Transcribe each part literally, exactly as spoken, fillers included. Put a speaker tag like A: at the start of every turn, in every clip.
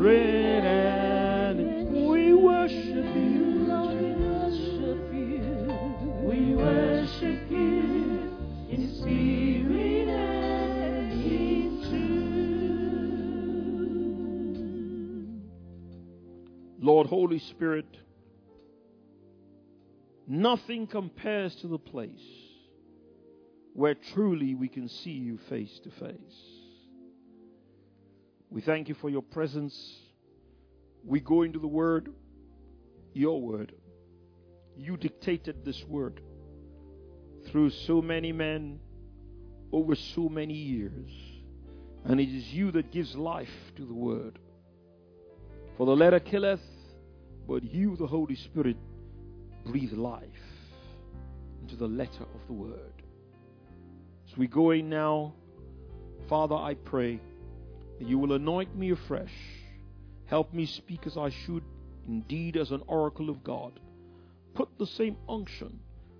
A: Spirit, and we worship you.
B: Lord, we worship you. We worship you in spirit and in truth.
A: Lord, Holy Spirit, nothing compares to the place where truly we can see you face to face. We thank you for your presence. We go into the Word, your Word. You dictated this Word through so many men over so many years. And it is you that gives life to the Word. For the letter killeth, but you, the Holy Spirit, breathe life into the letter of the Word. As we go in now, Father, I pray that you will anoint me afresh. Help me speak as I should, indeed as an oracle of God. Put the same unction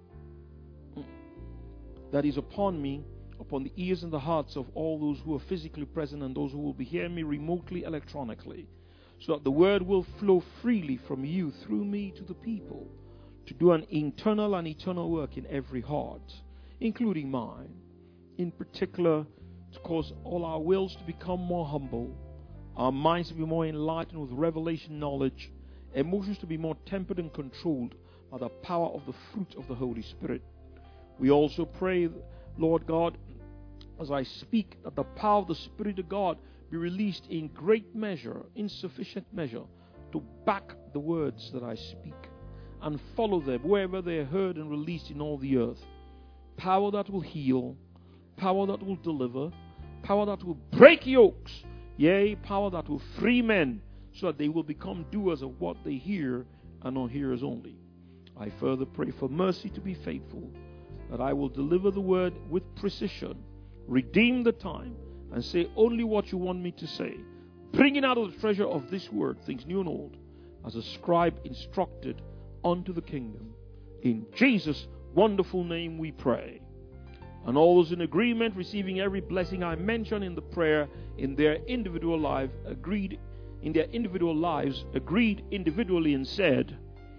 A: that is upon me, upon the ears and the hearts of all those who are physically present and those who will be hearing me remotely, electronically, so that the word will flow freely from you through me to the people, to do an internal and eternal work in every heart, including mine. In particular, to cause all our wills to become more humble, our minds to be more enlightened with revelation knowledge, emotions to be more tempered and controlled by the power of the fruit of the Holy Spirit. We also pray, Lord God, as I speak, that the power of the Spirit of God be released in great measure, in sufficient measure, to back the words that I speak and follow them wherever they are heard and released in all the earth. Power that will heal, power that will deliver, power that will break yokes, yea, power that will free men, so that they will become doers of what they hear and not hearers only. I further pray for mercy to be faithful, that I will deliver the word with precision, redeem the time, and say only what you want me to say, bringing out of the treasure of this word things new and old, as a scribe instructed unto the kingdom. In Jesus' wonderful name we pray. And all those in agreement, receiving every blessing I mentioned in the prayer, in their individual life, agreed in their individual lives, agreed individually and said,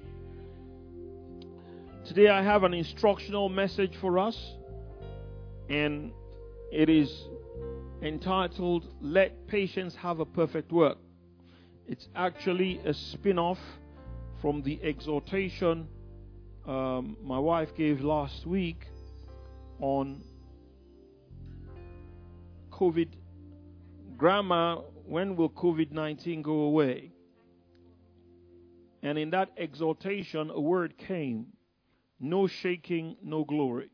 A: today I have an instructional message for us, and it is entitled, Let Patience Have a Perfect Work. It's actually a spin-off from the exhortation um, my wife gave last week on COVID. Grandma, when will COVID nineteen go away? And in that exhortation, a word came, no shaking, no glory.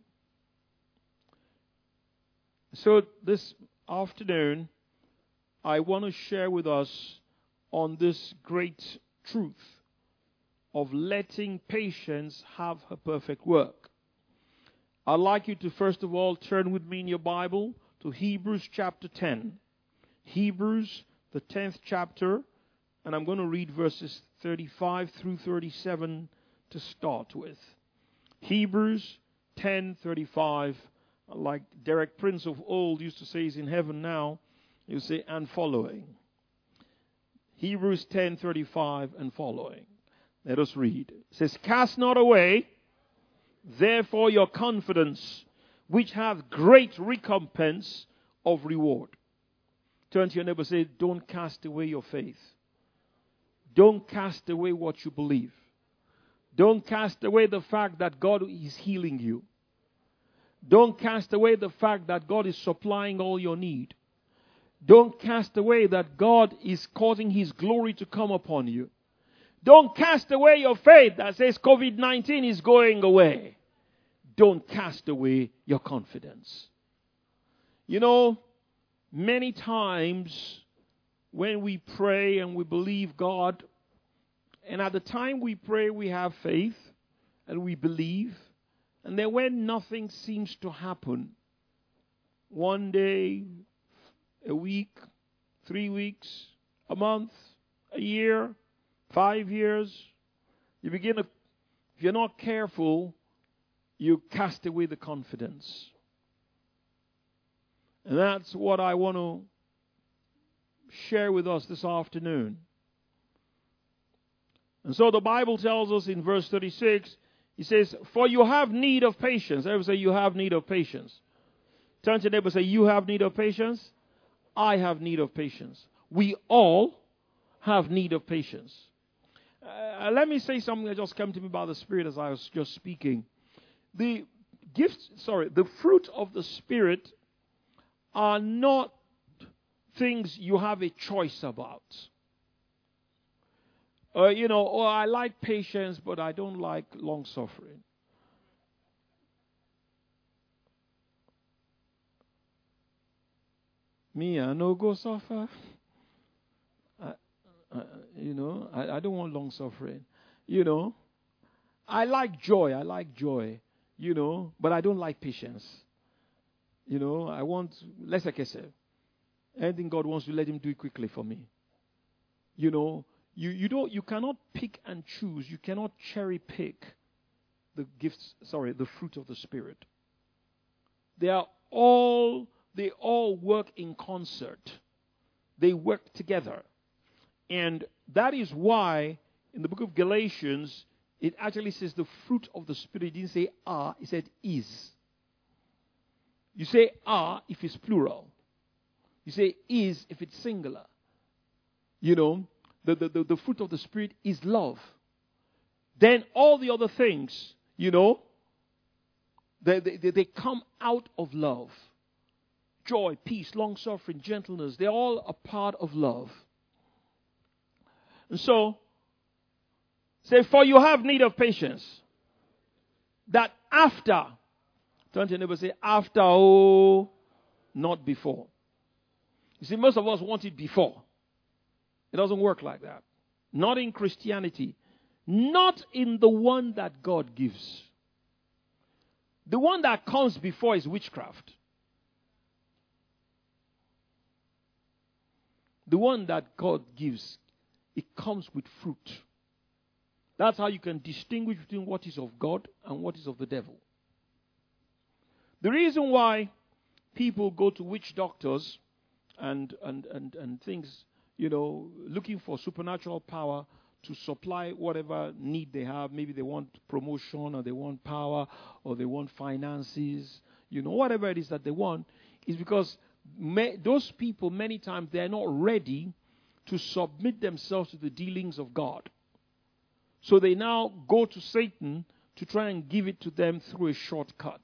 A: So this afternoon, I want to share with us on this great truth of letting patience have her perfect work. I'd like you to first of all turn with me in your Bible to Hebrews chapter ten. Hebrews, the tenth chapter, and I'm going to read verses thirty-five through thirty-seven to start with. Hebrews ten thirty-five, like Derek Prince of old used to say, he's in heaven now. You say, and following. Hebrews ten thirty-five and following. Let us read. It says, cast not away, therefore, your confidence, which hath great recompense of reward. Turn to your neighbor and say, don't cast away your faith. Don't cast away what you believe. Don't cast away the fact that God is healing you. Don't cast away the fact that God is supplying all your need. Don't cast away that God is causing His glory to come upon you. Don't cast away your faith that says COVID nineteen is going away. Don't cast away your confidence. You know, many times when we pray and we believe God, and at the time we pray we have faith and we believe, and then when nothing seems to happen, one day, a week, three weeks, a month, a year, five years, you begin to, if you're not careful, you cast away the confidence. And that's what I want to share with us this afternoon. And so the Bible tells us in verse thirty-six, it says, for you have need of patience. Everybody say, you have need of patience. Turn to your neighbor and say, you have need of patience. I have need of patience. We all have need of patience. Uh, let me say something that just came to me by the Spirit as I was just speaking. The gifts, sorry, the fruit of the Spirit are not things you have a choice about. Uh, you know, oh, I like patience, but I don't like long suffering. Me, I no go suffer. I, uh, you know, I, I don't want long suffering. You know, I like joy. I like joy. You know, but I don't like patience. You know, I want, let's like I said, anything God wants to let him do it quickly for me. You know, you, you don't, you cannot pick and choose. You cannot cherry pick the gifts, sorry, the fruit of the Spirit. They are all, they all work in concert. They work together. And that is why in the book of Galatians, it actually says the fruit of the Spirit. It didn't say are, it said is. You say are if it's plural. You say is if it's singular. You know, the, the, the, the fruit of the Spirit is love. Then all the other things, you know, they, they, they come out of love. Joy, peace, long-suffering, gentleness, they're all a part of love. And so, say, for you have need of patience. That after, turn to your neighbor and say, after, oh, not before. You see, most of us want it before. It doesn't work like that. Not in Christianity. Not in the one that God gives. The one that comes before is witchcraft. The one that God gives, it comes with fruit. That's how you can distinguish between what is of God and what is of the devil. The reason why people go to witch doctors and, and, and, and things, you know, looking for supernatural power to supply whatever need they have. Maybe they want promotion or they want power or they want finances, you know, whatever it is that they want, is because may, those people, many times, they are not ready to submit themselves to the dealings of God. So they now go to Satan to try and give it to them through a shortcut.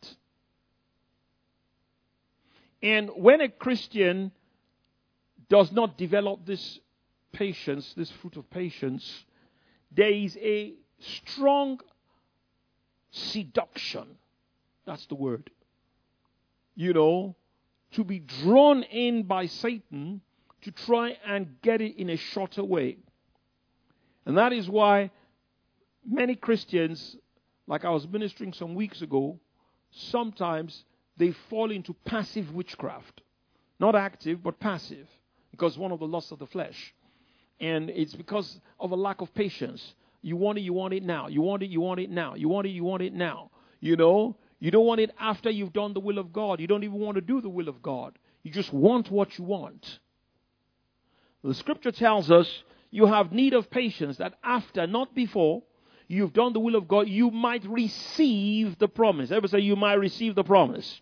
A: And when a Christian does not develop this patience, this fruit of patience, there is a strong seduction. That's the word. You know, to be drawn in by Satan to try and get it in a shorter way. And that is why many Christians, like I was ministering some weeks ago, sometimes they fall into passive witchcraft. Not active, but passive. Because one of the lusts of the flesh. And it's because of a lack of patience. You want it, you want it now. You want it, you want it now. You want it, you want it now. You know, you don't want it after you've done the will of God. You don't even want to do the will of God. You just want what you want. The scripture tells us you have need of patience, that after, not before, you've done the will of God, you might receive the promise. Everybody say you might receive the promise.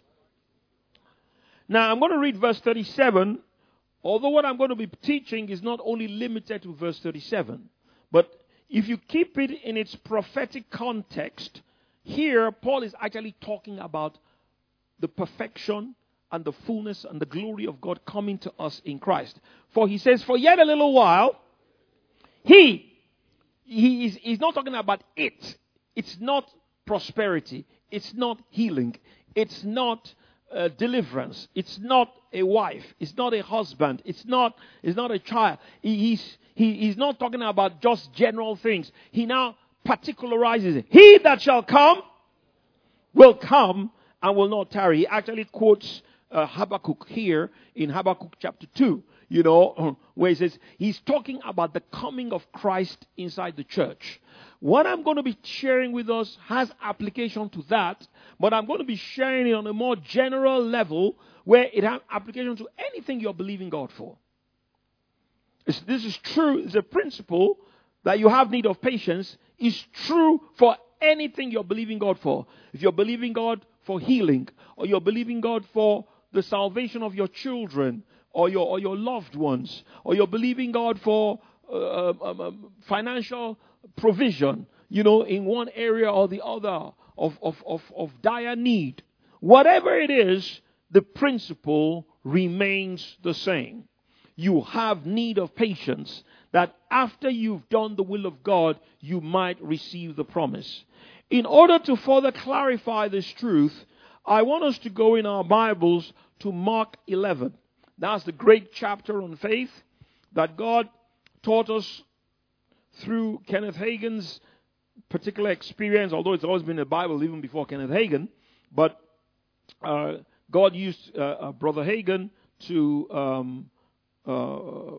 A: Now, I'm going to read verse thirty-seven. Although what I'm going to be teaching is not only limited to verse thirty-seven, but if you keep it in its prophetic context, here Paul is actually talking about the perfection and the fullness and the glory of God coming to us in Christ. For he says, for yet a little while, he, he is he's not talking about it. It's not prosperity. It's not healing. It's not Uh, deliverance. It's not a wife. It's not a husband. It's not, it's not a child. He, he's, he, he's not talking about just general things. He now particularizes it. He that shall come will come and will not tarry. He actually quotes uh, Habakkuk here in Habakkuk chapter two, you know, where he says he's talking about the coming of Christ inside the church. What I'm going to be sharing with us has application to that, but I'm going to be sharing it on a more general level where it has application to anything you're believing God for. It's, this is true. It's a principle that you have need of patience. Is true for anything you're believing God for. If you're believing God for healing, or you're believing God for the salvation of your children, or your or your loved ones, or you're believing God for uh, um, um, financial provision, you know, in one area or the other of, of, of, of dire need. Whatever it is, the principle remains the same. You have need of patience, that after you've done the will of God, you might receive the promise. In order to further clarify this truth, I want us to go in our Bibles to Mark eleven. That's the great chapter on faith that God taught us through Kenneth Hagin's particular experience, although it's always been in the Bible even before Kenneth Hagin. But uh, God used uh, uh, Brother Hagin to um, uh,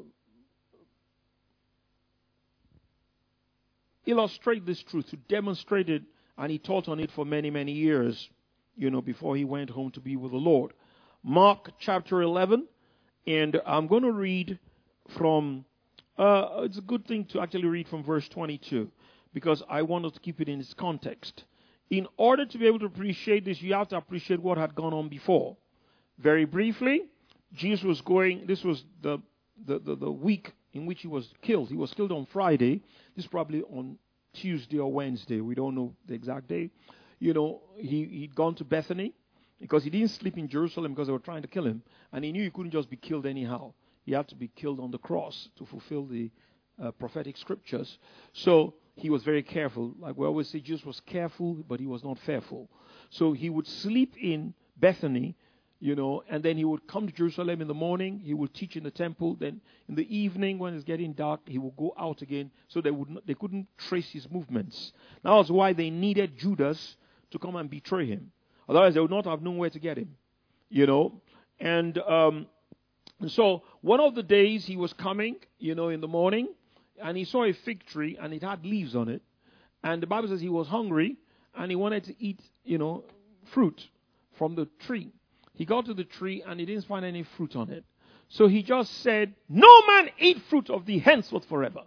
A: illustrate this truth, to demonstrate it, and he taught on it for many, many years, you know, before he went home to be with the Lord. Mark chapter eleven, and I'm going to read from, uh, it's a good thing to actually read from verse twenty-two, because I want us to keep it in its context. In order to be able to appreciate this, you have to appreciate what had gone on before. Very briefly, Jesus was going, this was the, the, the, the week in which he was killed. He was killed on Friday. This is probably on Tuesday or Wednesday. We don't know the exact day. You know, he, he'd gone to Bethany because he didn't sleep in Jerusalem because they were trying to kill him. And he knew he couldn't just be killed anyhow. He had to be killed on the cross to fulfill the uh, prophetic scriptures. So he was very careful. Like we always say, Jesus was careful, but he was not fearful. So he would sleep in Bethany, you know, and then he would come to Jerusalem in the morning. He would teach in the temple. Then in the evening, when it's getting dark, he would go out again, so they would not, they couldn't trace his movements. That was why they needed Judas to come and betray him. Otherwise, they would not have known where to get him, you know. And, um, and so one of the days he was coming, you know, in the morning, and he saw a fig tree, and it had leaves on it. And the Bible says he was hungry, and he wanted to eat, you know, fruit from the tree. He got to the tree, and he didn't find any fruit on it. So he just said, "No man eat fruit of thee henceforth forever."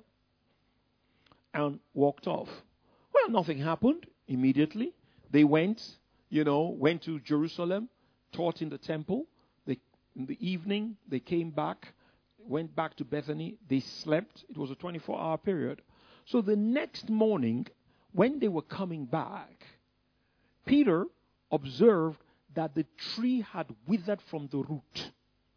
A: And walked off. Well, nothing happened immediately. They went, you know, went to Jerusalem, taught in the temple. They, in the evening, they came back, went back to Bethany. They slept. It was a twenty-four hour period. So the next morning, when they were coming back, Peter observed that the tree had withered from the root.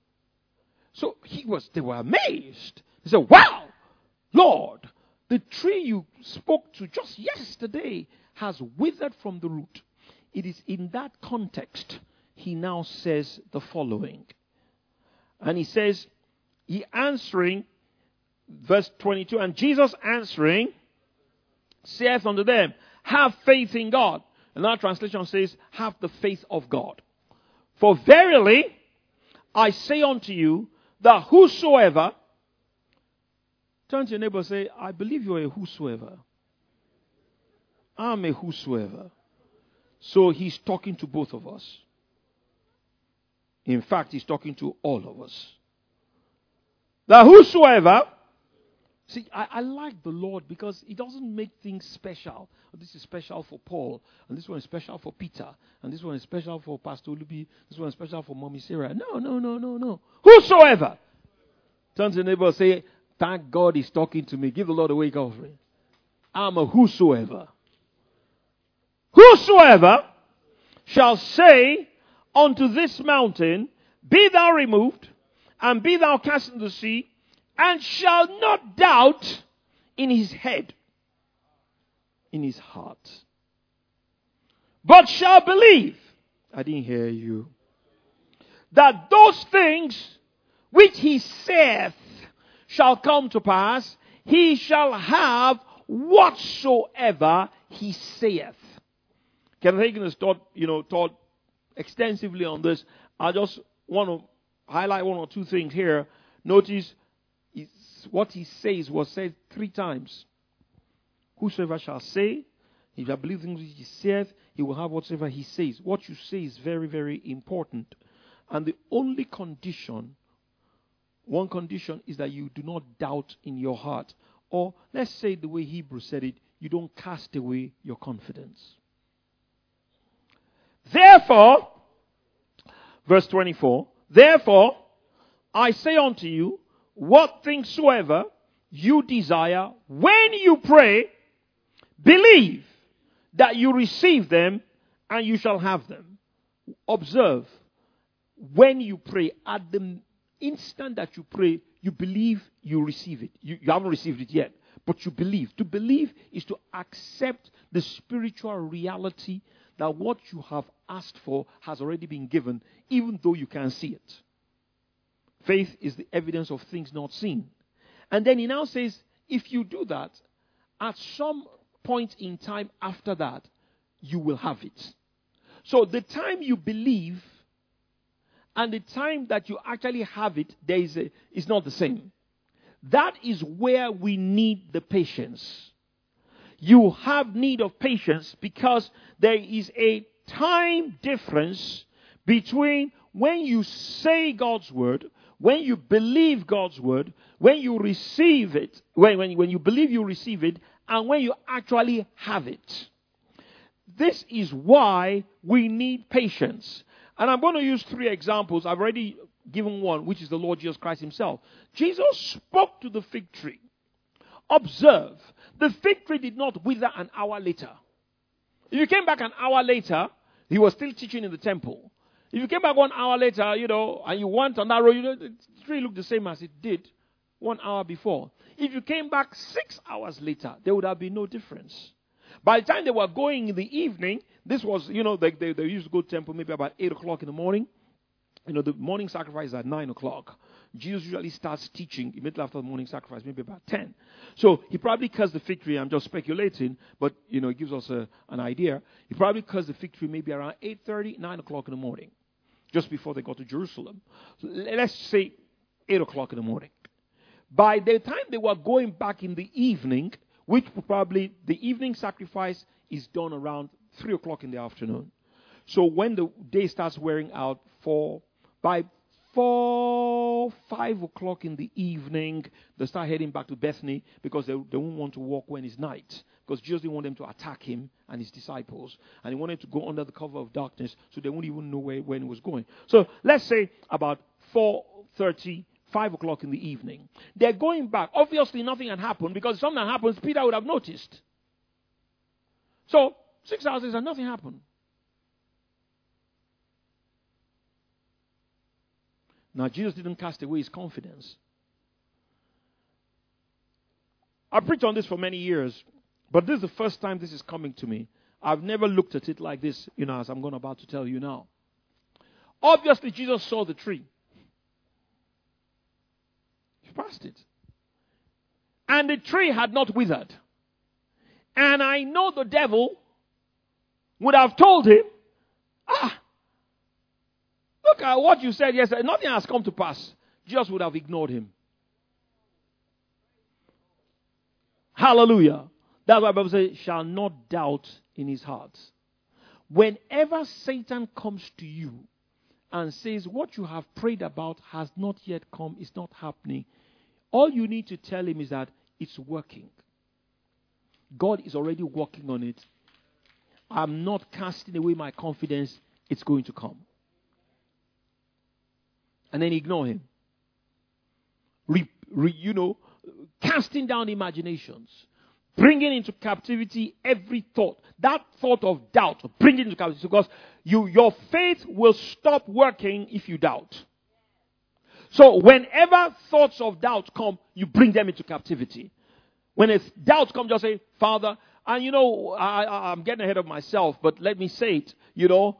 A: So he was, they were amazed. They said, "Wow, Lord, the tree you spoke to just yesterday has withered from the root." It is in that context he now says the following. And he says, he answering, verse twenty-two, "And Jesus answering saith unto them, Have faith in God." Another translation says, "Have the faith of God. For verily I say unto you, that whosoever," turn to your neighbor and say, "I believe you are a whosoever." I'm a whosoever. So he's talking to both of us. In fact, he's talking to all of us. That whosoever, see, I, I like the Lord because he doesn't make things special. This is special for Paul, and this one is special for Peter, and this one is special for Pastor Olubi, this one is special for Mommy Sarah. No, no, no, no, no. Whosoever. Turn to the neighbor and say, "Thank God he's talking to me." Give the Lord a wake offering. I'm a whosoever. Whosoever shall say unto this mountain, "Be thou removed, and be thou cast into the sea," and shall not doubt in his head, in his heart, but shall believe, I didn't hear you, that those things which he saith shall come to pass, he shall have whatsoever he saith. Kenneth Hagin has taught, you know, taught extensively on this. I just want to highlight one or two things here. Notice what he says was said three times. Whosoever shall say, if I believe things which he saith, he will have whatsoever he says. What you say is very, very important. And the only condition One condition is that you do not doubt in your heart. Or let's say the way Hebrews said it, you don't cast away your confidence. Therefore, verse twenty-four, therefore, I say unto you, what things soever you desire, when you pray, believe that you receive them, and you shall have them. Observe, when you pray, at the instant that you pray, you believe you receive it. You, you haven't received it yet, but you believe. To believe is to accept the spiritual reality that what you have asked for has already been given, even though you can't see it. Faith is the evidence of things not seen. And then he now says, if you do that, at some point in time after that, you will have it. So the time you believe and the time that you actually have it, there is a, is not the same. That is where we need the patience. You have need of patience because there is a time difference between when you say God's word, when you believe God's word, when you receive it, when, when, when you believe you receive it, and when you actually have it. This is why we need patience. And I'm going to use three examples. I've already given one, which is the Lord Jesus Christ himself. Jesus spoke to the fig tree. Observe, the fig tree did not wither an hour later. If you came back an hour later, he was still teaching in the temple. If you came back one hour later, you know, and you went on that road, you know, the tree looked the same as it did one hour before. If you came back six hours later, there would have been no difference. By the time they were going in the evening, this was, you know, they, they, they used to go to the temple maybe about eight o'clock in the morning. You know, the morning sacrifice is at nine o'clock. Jesus usually starts teaching immediately after the morning sacrifice, maybe about ten. So he probably cursed the fig tree. I'm just speculating, but, you know, it gives us a, an idea. He probably cursed the fig tree maybe around eight thirty, nine o'clock in the morning, just before they got to Jerusalem. So let's say eight o'clock in the morning. By the time they were going back in the evening, which probably the evening sacrifice is done around three o'clock in the afternoon. So when the day starts wearing out, for by four, five o'clock in the evening, they start heading back to Bethany because they, they won't want to walk when it's night. Because Jesus didn't want them to attack him and his disciples. And he wanted to go under the cover of darkness so they wouldn't even know where, when he was going. So let's say about four thirty, five o'clock in the evening. They're going back. Obviously nothing had happened because if something happens, Peter would have noticed. So six hours later, nothing happened. Now, Jesus didn't cast away his confidence. I preached on this for many years, but this is the first time this is coming to me. I've never looked at it like this, you know, as I'm going about to tell you now. Obviously, Jesus saw the tree. He passed it. And the tree had not withered. And I know the devil would have told him, ah, look at what you said yesterday. Nothing has come to pass. Jesus would have ignored him. Hallelujah. That's why the Bible says, shall not doubt in his heart. Whenever Satan comes to you and says, what you have prayed about has not yet come, it's not happening, all you need to tell him is that it's working. God is already working on it. I'm not casting away my confidence. It's going to come. And then ignore him. Re, re, you know, casting down imaginations. Bringing into captivity every thought. That thought of doubt, bring it into captivity. Because you, your faith will stop working if you doubt. So whenever thoughts of doubt come, you bring them into captivity. When it's doubt comes, just say, Father, and you know, I, I, I'm getting ahead of myself, but let me say it, you know,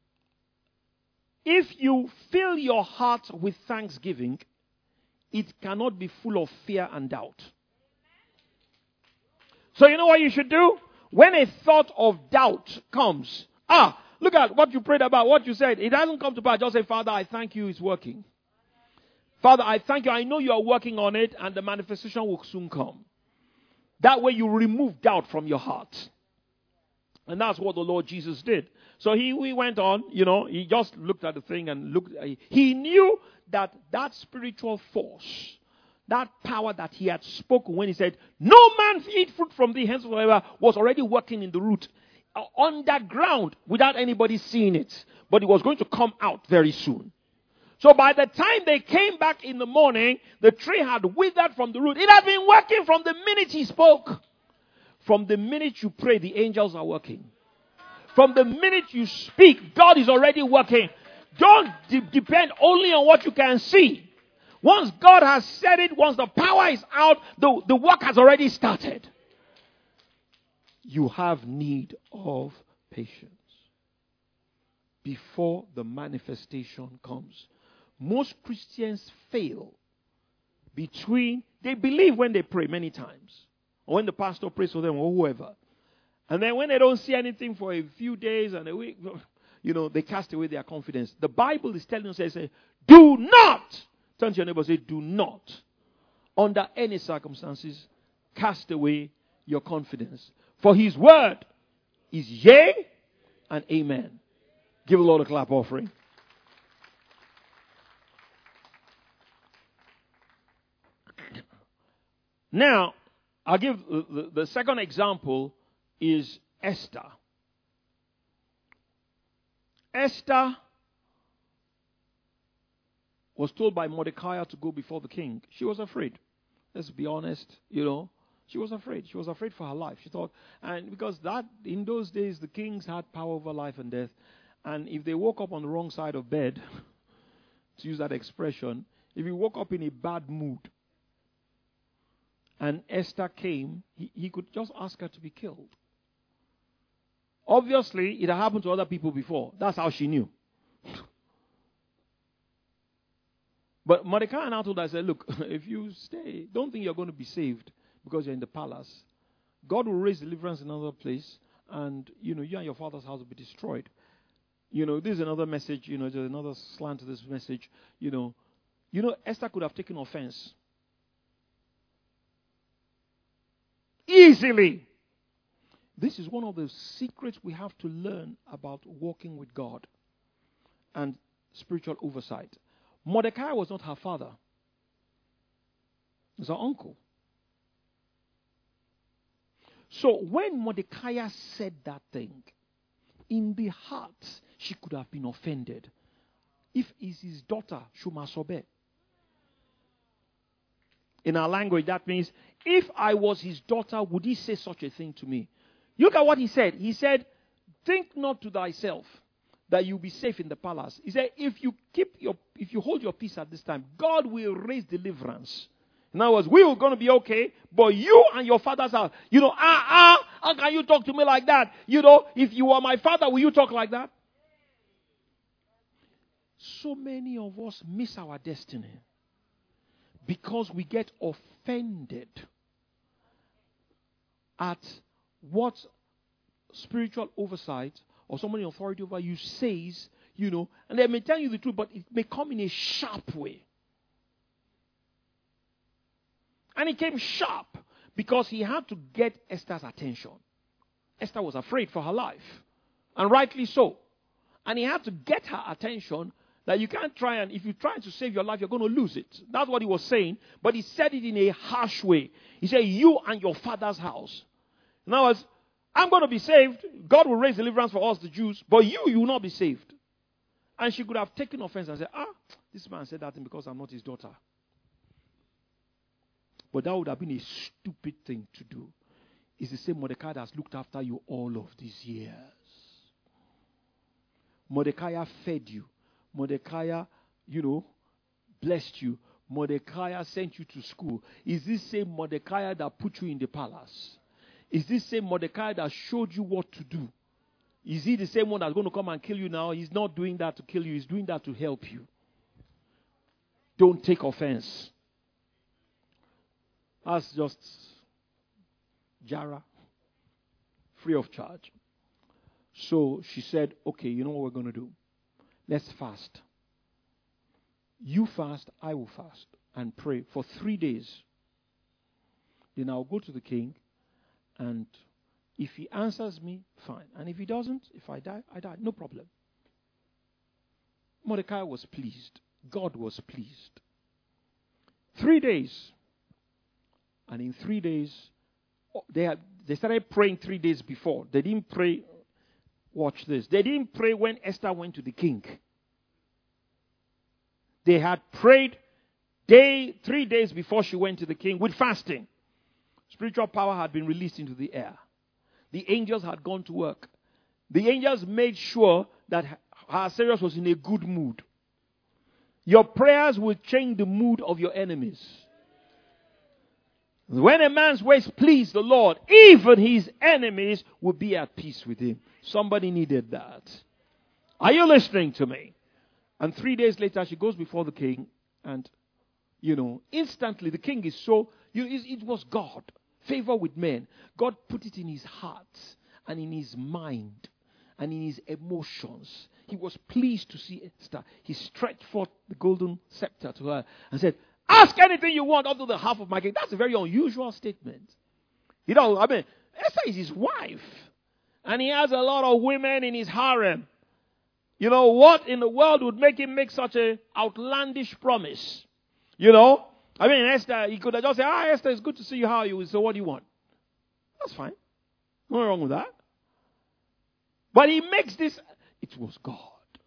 A: if you fill your heart with thanksgiving, it cannot be full of fear and doubt. So you know what you should do? When a thought of doubt comes, ah, look at what you prayed about, what you said. It hasn't come to pass. Just say, Father, I thank you, it's working. Father, I thank you. I know you are working on it and the manifestation will soon come. That way you remove doubt from your heart. And that's what the Lord Jesus did. So he, he went on, you know, he just looked at the thing and looked. He knew that that spiritual force, that power that he had spoken when he said, no man eat fruit from thee henceforth, was already working in the root, uh, underground, without anybody seeing it. But it was going to come out very soon. So by the time they came back in the morning, the tree had withered from the root. It had been working from the minute he spoke. From the minute you pray, the angels are working. From the minute you speak, God is already working. Don't de- depend only on what you can see. Once God has said it, once the power is out, the, the work has already started. You have need of patience before the manifestation comes. Most Christians fail between, they believe when they pray many times. Or when the pastor prays for them or whoever. And then when they don't see anything for a few days and a week, you know, they cast away their confidence. The Bible is telling us, say, do not, turn to your neighbor and say, do not, under any circumstances, cast away your confidence. For his word is yea and amen. Give the Lord a clap offering. Now, I'll give the, the, the second example is Esther. Esther was told by Mordecai to go before the king. She was afraid. Let's be honest, you know. She was afraid. She was afraid for her life. She thought, and because that in those days the kings had power over life and death, and if they woke up on the wrong side of bed, to use that expression, if he woke up in a bad mood, and Esther came, he, he could just ask her to be killed. Obviously, it had happened to other people before. That's how she knew. But Mordecai now told her, I said, look, if you stay, don't think you're going to be saved because you're in the palace. God will raise deliverance in another place, and, you know, you and your father's house will be destroyed. You know, this is another message, you know, there's another slant to this message. You know, you know, Esther could have taken offense. Easily. This is one of the secrets we have to learn about walking with God and spiritual oversight. Mordecai was not her father. He was her uncle. So when Mordecai said that thing, in the heart, she could have been offended. If it's his daughter, Shumasobe. In our language, that means, if I was his daughter, would he say such a thing to me? Look at what he said. He said, think not to thyself that you'll be safe in the palace. He said, if you keep your, if you hold your peace at this time, God will raise deliverance. In other words, we are going to be okay, but you and your father's house, you know, ah, ah, how can you talk to me like that? You know, if you were my father, will you talk like that? So many of us miss our destiny because we get offended at what spiritual oversight or somebody in authority over you says, you know, and they may tell you the truth, but it may come in a sharp way. And it came sharp because he had to get Esther's attention. Esther was afraid for her life, and rightly so. And he had to get her attention that you can't try and, if you try to save your life, you're going to lose it. That's what he was saying, but he said it in a harsh way. He said, you and your father's house. In other words, I'm going to be saved. God will raise deliverance for us, the Jews, but you, you will not be saved. And she could have taken offense and said, ah, this man said that thing because I'm not his daughter. But that would have been a stupid thing to do. It's the same Mordecai that has looked after you all of these years. Mordecai fed you. Mordecai, you know, blessed you. Mordecai sent you to school. Is this same Mordecai that put you in the palace? Is this same Mordecai that showed you what to do? Is he the same one that's going to come and kill you now? He's not doing that to kill you. He's doing that to help you. Don't take offense. That's just Jara. Free of charge. So she said, okay, you know what we're going to do? Let's fast. You fast, I will fast and pray for three days. Then I'll go to the king and If he answers me, fine. And if he doesn't, if I die, I die. No problem. Mordecai was pleased. God was pleased. Three days. And in three days, they had, they started praying three days before. They didn't pray, watch this. They didn't pray when Esther went to the king. They had prayed day, three days before she went to the king with fasting. Spiritual power had been released into the air. The angels had gone to work. The angels made sure that Ahasuerus was in a good mood. Your prayers will change the mood of your enemies. When a man's ways please the Lord, even his enemies will be at peace with him. Somebody needed that. Are you listening to me? And three days later, she goes before the king, and, you know, instantly the king is so, you, it was God. Favor with men. God put it in his heart and in his mind and in his emotions. He was pleased to see Esther. He stretched forth the golden scepter to her and said, ask anything you want up to the half of my kingdom. That's a very unusual statement. You know, I mean, Esther is his wife. And he has a lot of women in his harem. You know, what in the world would make him make such an outlandish promise? You know? I mean, Esther, he could have just said, ah, Esther, it's good to see you. How are you? So what do you want? That's fine. Nothing wrong with that. But he makes this. It was God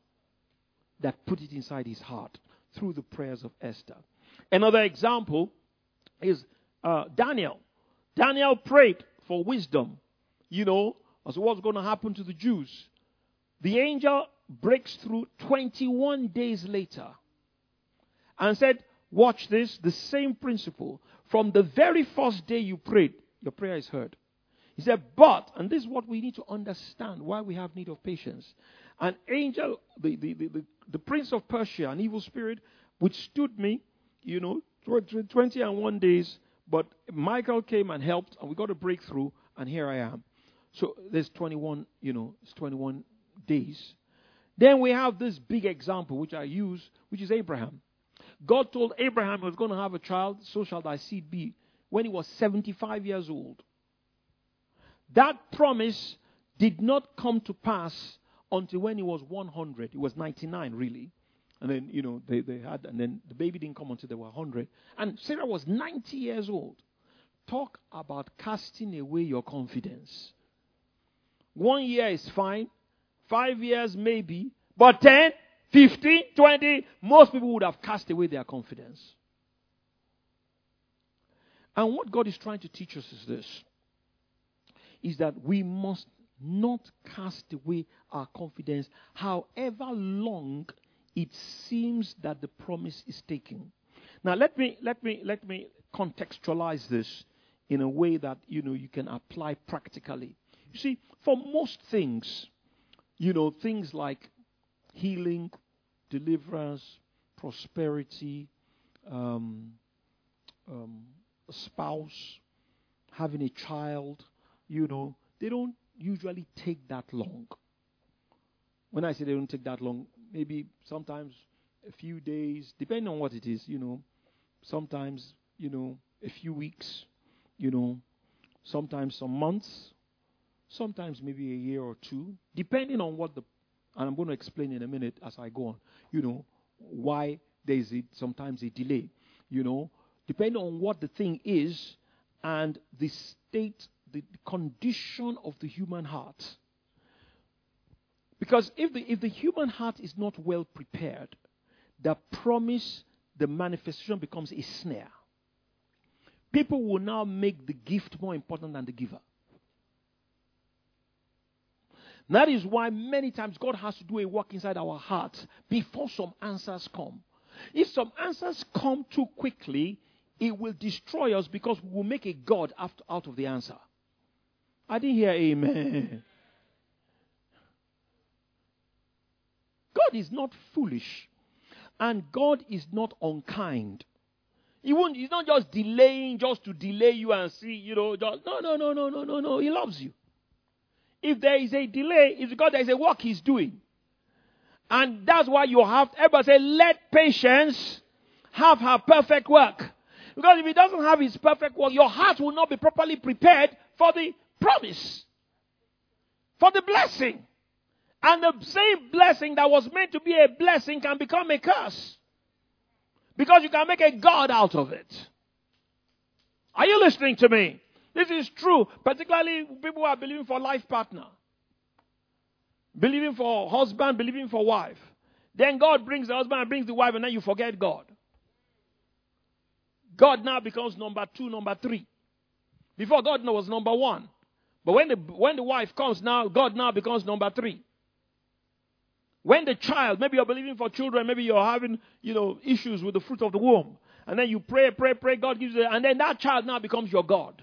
A: that put it inside his heart through the prayers of Esther. Another example is uh, Daniel. Daniel prayed for wisdom, you know, as to what's going to happen to the Jews. The angel breaks through twenty-one days later and said, watch this, the same principle. From the very first day you prayed, your prayer is heard. He said, but, and this is what we need to understand, why we have need of patience. An angel, the, the, the, the, the prince of Persia, an evil spirit, withstood me, you know, twenty and one days, but Michael came and helped, and we got a breakthrough, and here I am. So there's twenty-one, you know, it's twenty-one days. Then we have this big example, which I use, which is Abraham. God told Abraham he was going to have a child, so shall thy seed be, when he was seventy-five years old. That promise did not come to pass until when he was one hundred. He was ninety-nine, really. And then, you know, they, they had, and then the baby didn't come until they were one hundred. And Sarah was ninety years old. Talk about casting away your confidence. One year is fine. Five years maybe. But ten, fifteen, twenty, most people would have cast away their confidence. And what God is trying to teach us is this. Is that we must not cast away our confidence, however long it seems that the promise is taking. Now let me let me let me contextualize this in a way that you know you can apply practically. You see, for most things, you know, things like healing, deliverance, prosperity, um, um, a spouse, having a child, you know, they don't usually take that long. When I say they don't take that long, maybe sometimes a few days, depending on what it is, you know, sometimes, you know, a few weeks, you know, sometimes some months, sometimes maybe a year or two, depending on what the, and I'm going to explain in a minute as I go on, you know, why there is a, sometimes a delay, you know, depending on what the thing is and the state, the condition of the human heart. Because if the, if the human heart is not well prepared, the promise, the manifestation becomes a snare. People will now make the gift more important than the giver. That is why many times God has to do a work inside our hearts before some answers come. If some answers come too quickly, it will destroy us because we will make a God after, out of the answer. I didn't hear amen. God is not foolish. And God is not unkind. He won't, he's not just delaying just to delay you and see, you know, just, no, no, no, no, no, no, no. He loves you. If there is a delay, it's because there is a work he's doing. And that's why you have, everybody say, let patience have her perfect work. Because if he doesn't have his perfect work, your heart will not be properly prepared for the promise. for the blessing. And the same blessing that was meant to be a blessing can become a curse. Because you can make a God out of it. Are you listening to me? This is true, particularly people who are believing for life partner. Believing for husband, believing for wife. Then God brings the husband and brings the wife, and then you forget God. God now becomes number two, number three. Before, God was number one. But when the, when the wife comes now, God now becomes number three. When the child, maybe you're believing for children, maybe you're having, you know, issues with the fruit of the womb. And then you pray, pray, pray, God gives you, and then that child now becomes your God.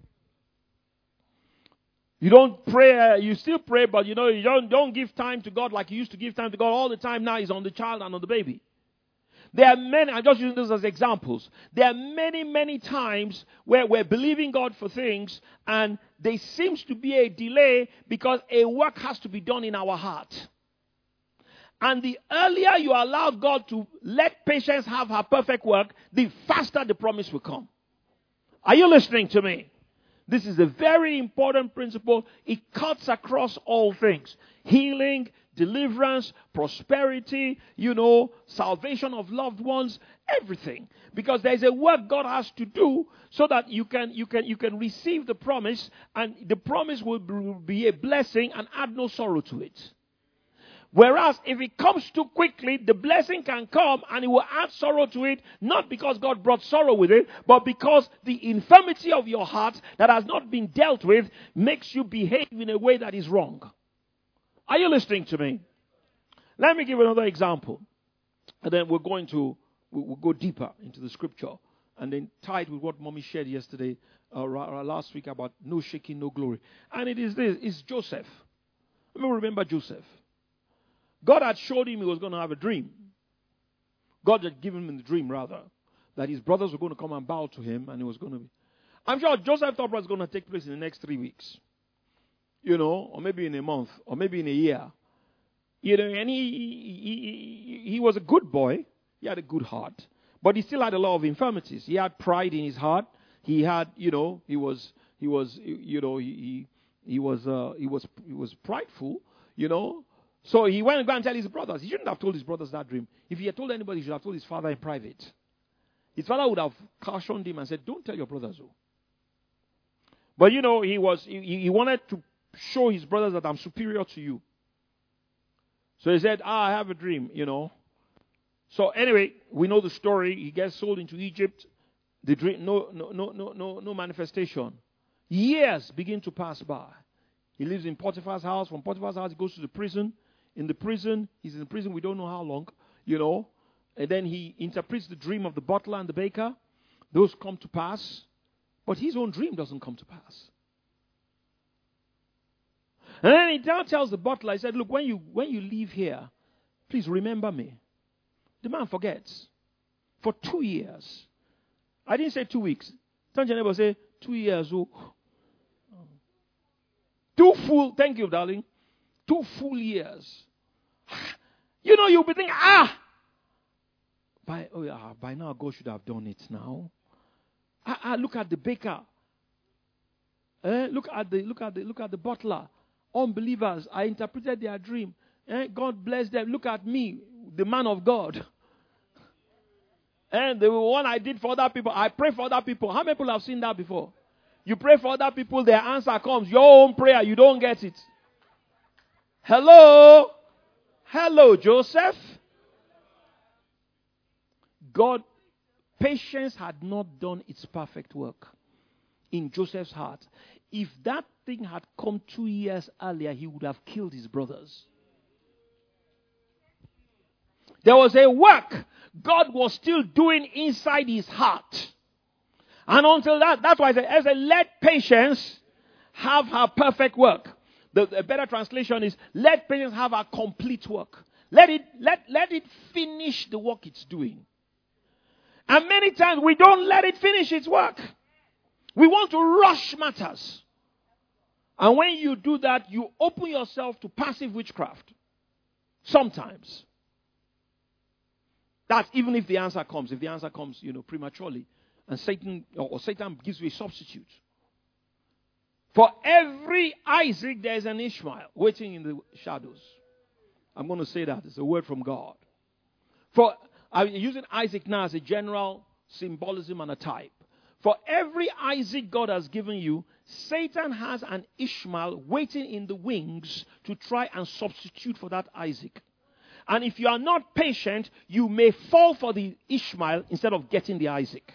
A: You don't pray, uh, you still pray, but you know, you don't, don't give time to God like you used to give time to God. All the time now is on the child and on the baby. There are many, I'm just using this as examples. There are many, many times where we're believing God for things and there seems to be a delay because a work has to be done in our heart. And the earlier you allow God to let patience have her perfect work, the faster the promise will come. Are you listening to me? This is a very important principle. It cuts across all things. Healing, deliverance, prosperity, you know, salvation of loved ones, everything. Because there's a work God has to do so that you can you can you can receive the promise, and the promise will be a blessing and add no sorrow to it. Whereas if it comes too quickly, the blessing can come and it will add sorrow to it, not because God brought sorrow with it, but because the infirmity of your heart that has not been dealt with makes you behave in a way that is wrong. Are you listening to me? Let me give another example. And then we're going to we'll go deeper into the scripture. And then tied with what Mommy shared yesterday, uh, last week about no shaking, no glory. And it is this, it's Joseph. Let me remember Joseph. God had showed him he was going to have a dream. God had given him the dream, rather, that his brothers were going to come and bow to him, and it was going to be. I'm sure Joseph thought it was going to take place in the next three weeks. You know, or maybe in a month, or maybe in a year. You know, and he, he, he, he was a good boy. He had a good heart. But he still had a lot of infirmities. He had pride in his heart. He had, you know, he was, he was, you know, he, he was, uh, he was, he was prideful, you know. So he went and go and tell his brothers. He shouldn't have told his brothers that dream. If he had told anybody, he should have told his father in private. His father would have cautioned him and said, don't tell your brothers. Oh. But you know, he was he, he wanted to show his brothers that I'm superior to you. So he said, ah, I have a dream, you know. So anyway, we know the story. He gets sold into Egypt. The dream, no, no, no, no, no, no manifestation. Years begin to pass by. He lives in Potiphar's house. From Potiphar's house, he goes to the prison. In the prison, he's in the prison, we don't know how long, you know. And then he interprets the dream of the butler and the baker. Those come to pass. But his own dream doesn't come to pass. And then he now tells the butler, he said, look, when you when you leave here, please remember me. The man forgets. For two years. I didn't say two weeks. Turn to your neighbor and say, two years. Oh. Two full, thank you, darling. Two full years. You know, you'll be thinking, ah, by, oh yeah, by now God should have done it now. Ah, ah look at the baker. Eh, look at the look at the look at the butler. Unbelievers, I interpreted their dream. Eh, God bless them. Look at me, the man of God. And the one I did for other people, I pray for other people. How many people have seen that before? You pray for other people, their answer comes. Your own prayer, you don't get it. Hello? Hello, Joseph. God, patience had not done its perfect work in Joseph's heart. If that thing had come two years earlier, he would have killed his brothers. There was a work God was still doing inside his heart. And until that, that's why I say, as a let patience have her perfect work. The, the better translation is, let patience have a complete work. Let it, let, let it finish the work it's doing. And many times we don't let it finish its work. We want to rush matters. And when you do that, you open yourself to passive witchcraft. Sometimes. That's even if the answer comes. If the answer comes, you know, prematurely. And Satan, or, or Satan gives you a substitute. For every Isaac, there is an Ishmael waiting in the shadows. I'm going to say that. It's a word from God. For I'm using Isaac now as a general symbolism and a type. For every Isaac God has given you, Satan has an Ishmael waiting in the wings to try and substitute for that Isaac. And if you are not patient, you may fall for the Ishmael instead of getting the Isaac.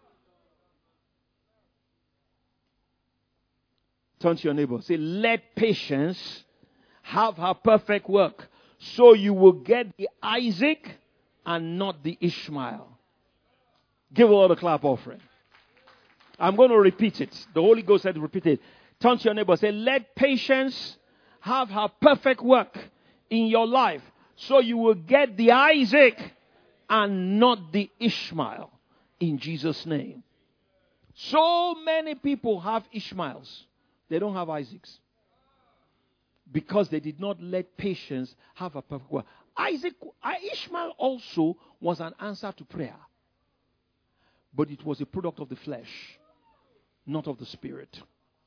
A: Turn to your neighbor. Say, let patience have her perfect work, so you will get the Isaac and not the Ishmael. Give a lot of clap offering. I'm going to repeat it. The Holy Ghost said to repeat it. Turn to your neighbor. Say, let patience have her perfect work in your life, so you will get the Isaac and not the Ishmael. In Jesus' name. So many people have Ishmaels. They don't have Isaacs. Because they did not let patience have a perfect work. Isaac, Ishmael also was an answer to prayer. But it was a product of the flesh, not of the spirit.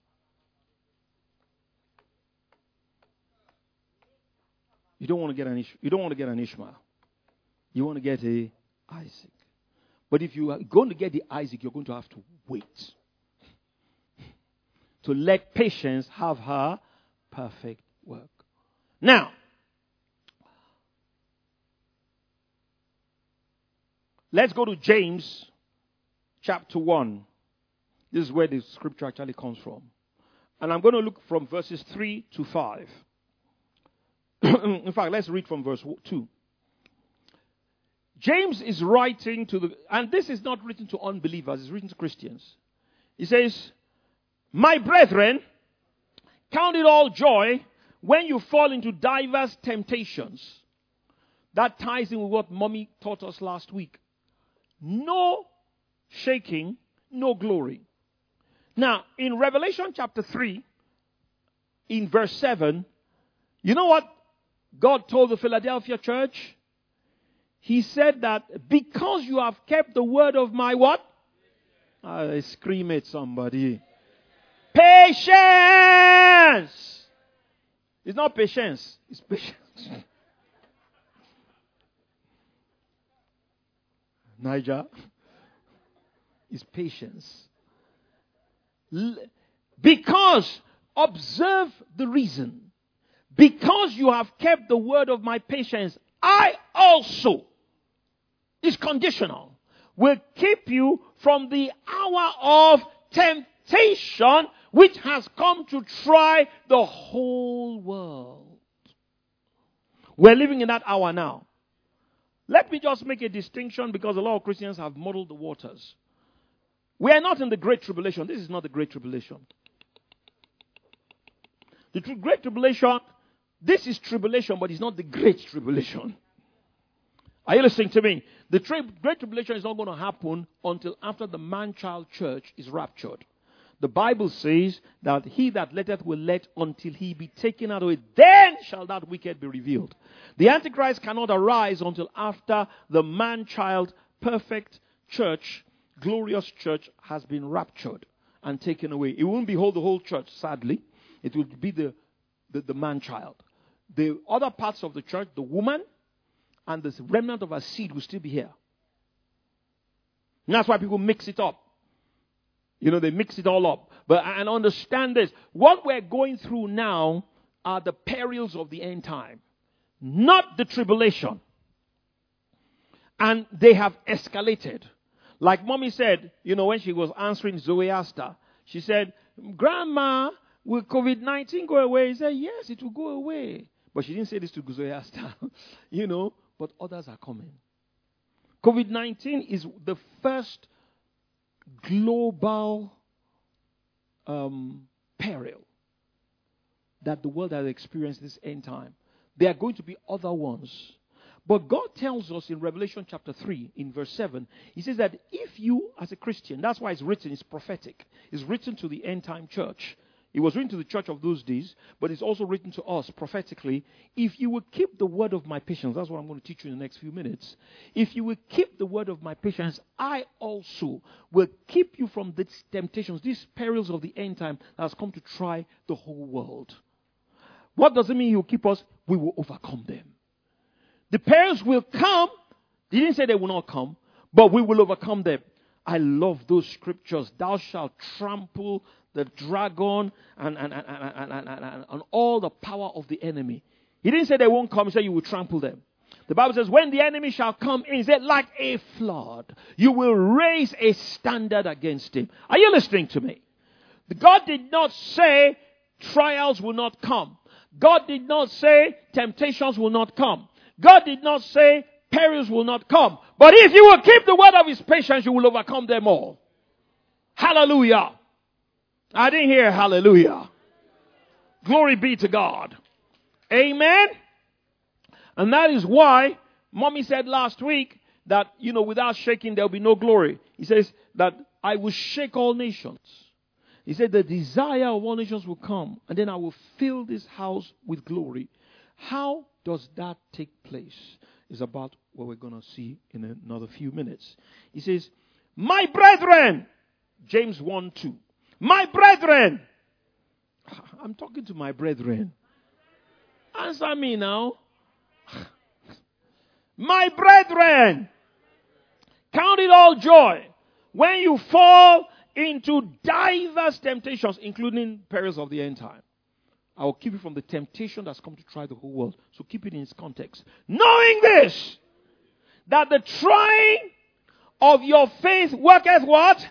A: You don't want to get an Ish- you don't want to get an Ishmael. You want to get a Isaac. But if you are going to get the Isaac, you're going to have to wait. To let patience have her perfect work. Now, let's go to James chapter one. This is where the scripture actually comes from. And I'm going to look from verses three to five. In fact, let's read from verse two. James is writing to the, and this is not written to unbelievers, it's written to Christians. He says, my brethren, count it all joy when you fall into diverse temptations. That ties in with what Mommy taught us last week. No shaking, no glory. Now, in Revelation chapter three, in verse seven, you know what God told the Philadelphia church? He said that because you have kept the word of my what? I scream at somebody. Patience! It's not patience. It's patience. Niger. It's patience. L- because, observe the reason. Because you have kept the word of my patience, I also, is conditional, will keep you from the hour of temptation which has come to try the whole world. We're living in that hour now. Let me just make a distinction because a lot of Christians have muddled the waters. We are not in the Great Tribulation. This is not the Great Tribulation. The tr- Great Tribulation, this is tribulation, but it's not the Great Tribulation. Are you listening to me? The tri- Great Tribulation is not going to happen until after the man-child church is raptured. The Bible says that he that letteth will let until he be taken out of it. Then shall that wicked be revealed. The Antichrist cannot arise until after the man-child perfect church, glorious church, has been raptured and taken away. It won't behold the whole church, sadly. It will be the, the, the man-child. The other parts of the church, the woman and the remnant of her seed will still be here. And that's why people mix it up. You know, they mix it all up. But and understand this. What we're going through now are the perils of the end time. Not the tribulation. And they have escalated. Like Mommy said, you know, when she was answering Zoe Asta, she said, Grandma, will covid nineteen go away? He said, yes, it will go away. But she didn't say this to Zoe Asta. You know, but others are coming. covid nineteen is the first global um, peril that the world has experienced this end time. There are going to be other ones. But God tells us in Revelation chapter three, in verse seven, He says that if you, as a Christian, that's why it's written, it's prophetic. It's written to the end time church. It was written to the church of those days, but it's also written to us prophetically. If you will keep the word of my patience, that's what I'm going to teach you in the next few minutes. If you will keep the word of my patience, I also will keep you from these temptations, these perils of the end time that has come to try the whole world. What does it mean he will keep us? We will overcome them. The perils will come. He didn't say they will not come, but we will overcome them. I love those scriptures. Thou shalt trample the dragon and, and, and, and, and, and, and all the power of the enemy. He didn't say they won't come. He said you will trample them. The Bible says when the enemy shall come in, he said like a flood, you will raise a standard against him. Are you listening to me? God did not say trials will not come. God did not say temptations will not come. God did not say perils will not come. But if you will keep the word of his patience, you will overcome them all. Hallelujah. I didn't hear hallelujah. Glory be to God. Amen. And that is why mommy said last week that, you know, without shaking there will be no glory. He says that I will shake all nations. He said the desire of all nations will come, and then I will fill this house with glory. How does that take place? Is about what we're going to see in another few minutes. He says, my brethren, James one two. My brethren. I'm talking to my brethren. Answer me now. My brethren, count it all joy when you fall into diverse temptations, including perils of the end time. I will keep you from the temptation that's come to try the whole world. So keep it in its context. Knowing this, that the trying of your faith worketh what?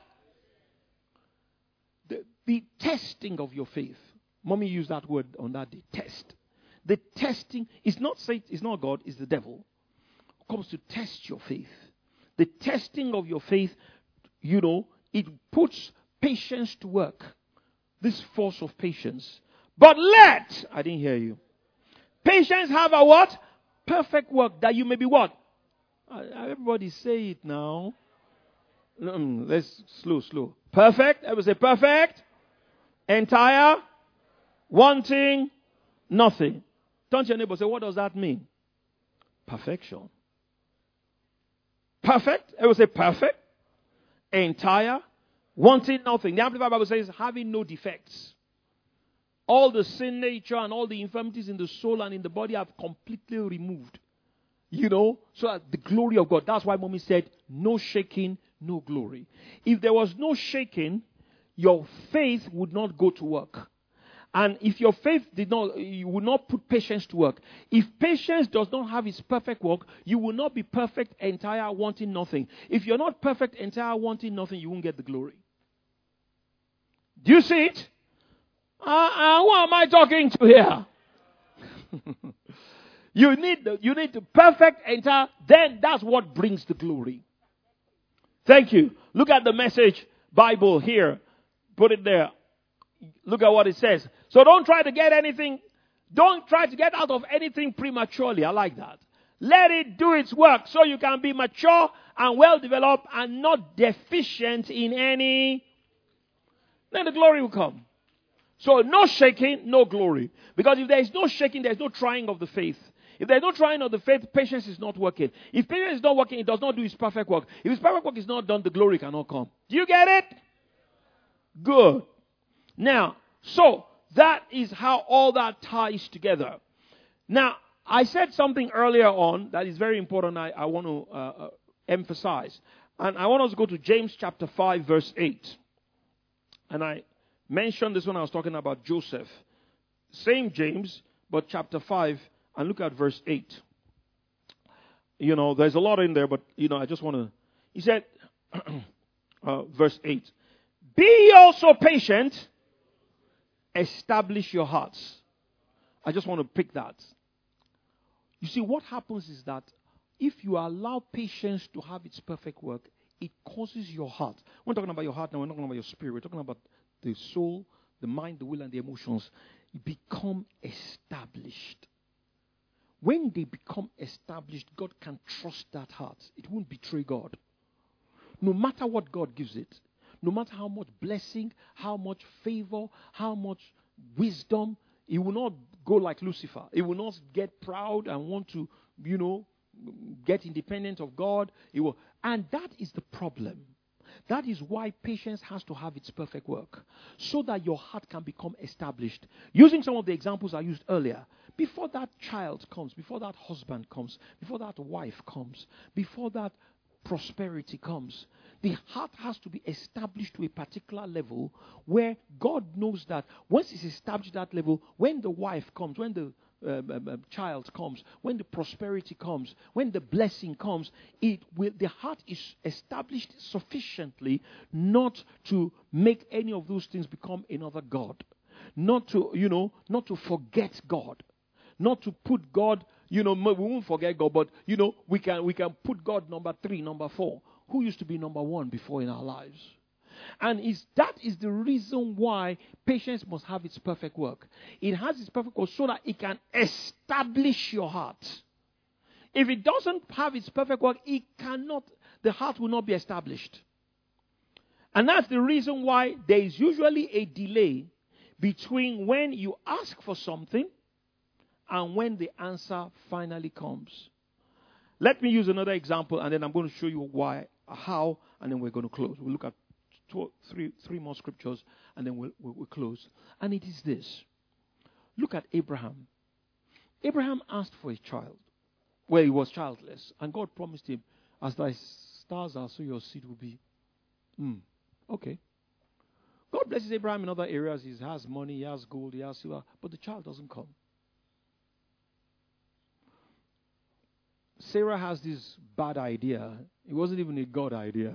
A: The, the testing of your faith. Mommy used that word on that day. Test. The testing is not Satan, it's not God, it's the devil. Who comes to test your faith. The testing of your faith, you know, it puts patience to work. This force of patience. But let, I didn't hear you. Patience have a what? Perfect work, that you may be what? Uh, everybody say it now. Mm, let's slow, slow. Perfect. Everybody say perfect. Entire. Wanting nothing. Turn to your neighbor and say, what does that mean? Perfection. Perfect. Everybody say perfect. Entire. Wanting nothing. The Amplified Bible says having no defects. All the sin nature and all the infirmities in the soul and in the body have completely removed. You know, so that the glory of God. That's why mommy said, no shaking, no glory. If there was no shaking, your faith would not go to work. And if your faith did not, you would not put patience to work. If patience does not have its perfect work, you will not be perfect, entire, wanting nothing. If you're not perfect, entire, wanting nothing, you won't get the glory. Do you see it? Uh, uh, who am I talking to here? you need the, you need the perfect entire, then that's what brings the glory. Thank you. Look at the Message Bible here. Put it there. Look at what it says. So don't try to get anything, don't try to get out of anything prematurely. I like that. Let it do its work so you can be mature and well developed and not deficient in any. Then the glory will come. So no shaking, no glory. Because if there is no shaking, there is no trying of the faith. If there is no trying of the faith, patience is not working. If patience is not working, it does not do its perfect work. If its perfect work is not done, the glory cannot come. Do you get it? Good. Now, so that is how all that ties together. Now, I said something earlier on that is very important I, I want to uh, uh, emphasize. And I want us to go to James chapter five, verse eight. And I mentioned this when I was talking about Joseph. Same James, but chapter five, and look at verse eight. You know, there's a lot in there, but, you know, I just want to... He said, uh, verse eight, be ye also patient, establish your hearts. I just want to pick that. You see, what happens is that if you allow patience to have its perfect work, it causes your heart. We're talking about your heart now, we're not talking about your spirit. We're talking about the soul, the mind, the will, and the emotions. Become established. When they become established, God can trust that heart. It won't betray God. No matter what God gives it. no matter how much blessing, how much favor, how much wisdom, he will not go like Lucifer. He will not get proud and want to, you know, get independent of God. He will, and that is the problem. That is why patience has to have its perfect work, so that your heart can become established. Using some of the examples I used earlier, before that child comes, before that husband comes, before that wife comes, before that prosperity comes, the heart has to be established to a particular level where God knows that once it's established that level, when the wife comes, when the Um, um, um, child comes, when the prosperity comes, when the blessing comes, it will, the heart is established sufficiently not to make any of those things become another God, not to, you know, not to forget God, not to put God, you know, we won't forget God, but you know, we can we can put God number three, number four, who used to be number one before in our lives. And is that is the reason why patience must have its perfect work. It has its perfect work so that it can establish your heart. If it doesn't have its perfect work, it cannot, the heart will not be established. And that's the reason why there is usually a delay between when you ask for something and when the answer finally comes. Let me use another example, and then I'm going to show you why, how, and then we're going to close. We'll look at Two, three, three more scriptures, and then we'll, we'll, we'll close. And it is this. Look at Abraham. Abraham asked for a child. Well, he was childless. And God promised him, as thy stars are, so your seed will be. Mm, okay. God blesses Abraham in other areas. He has money, he has gold, he has silver. But the child doesn't come. Sarah has this bad idea. It wasn't even a God idea.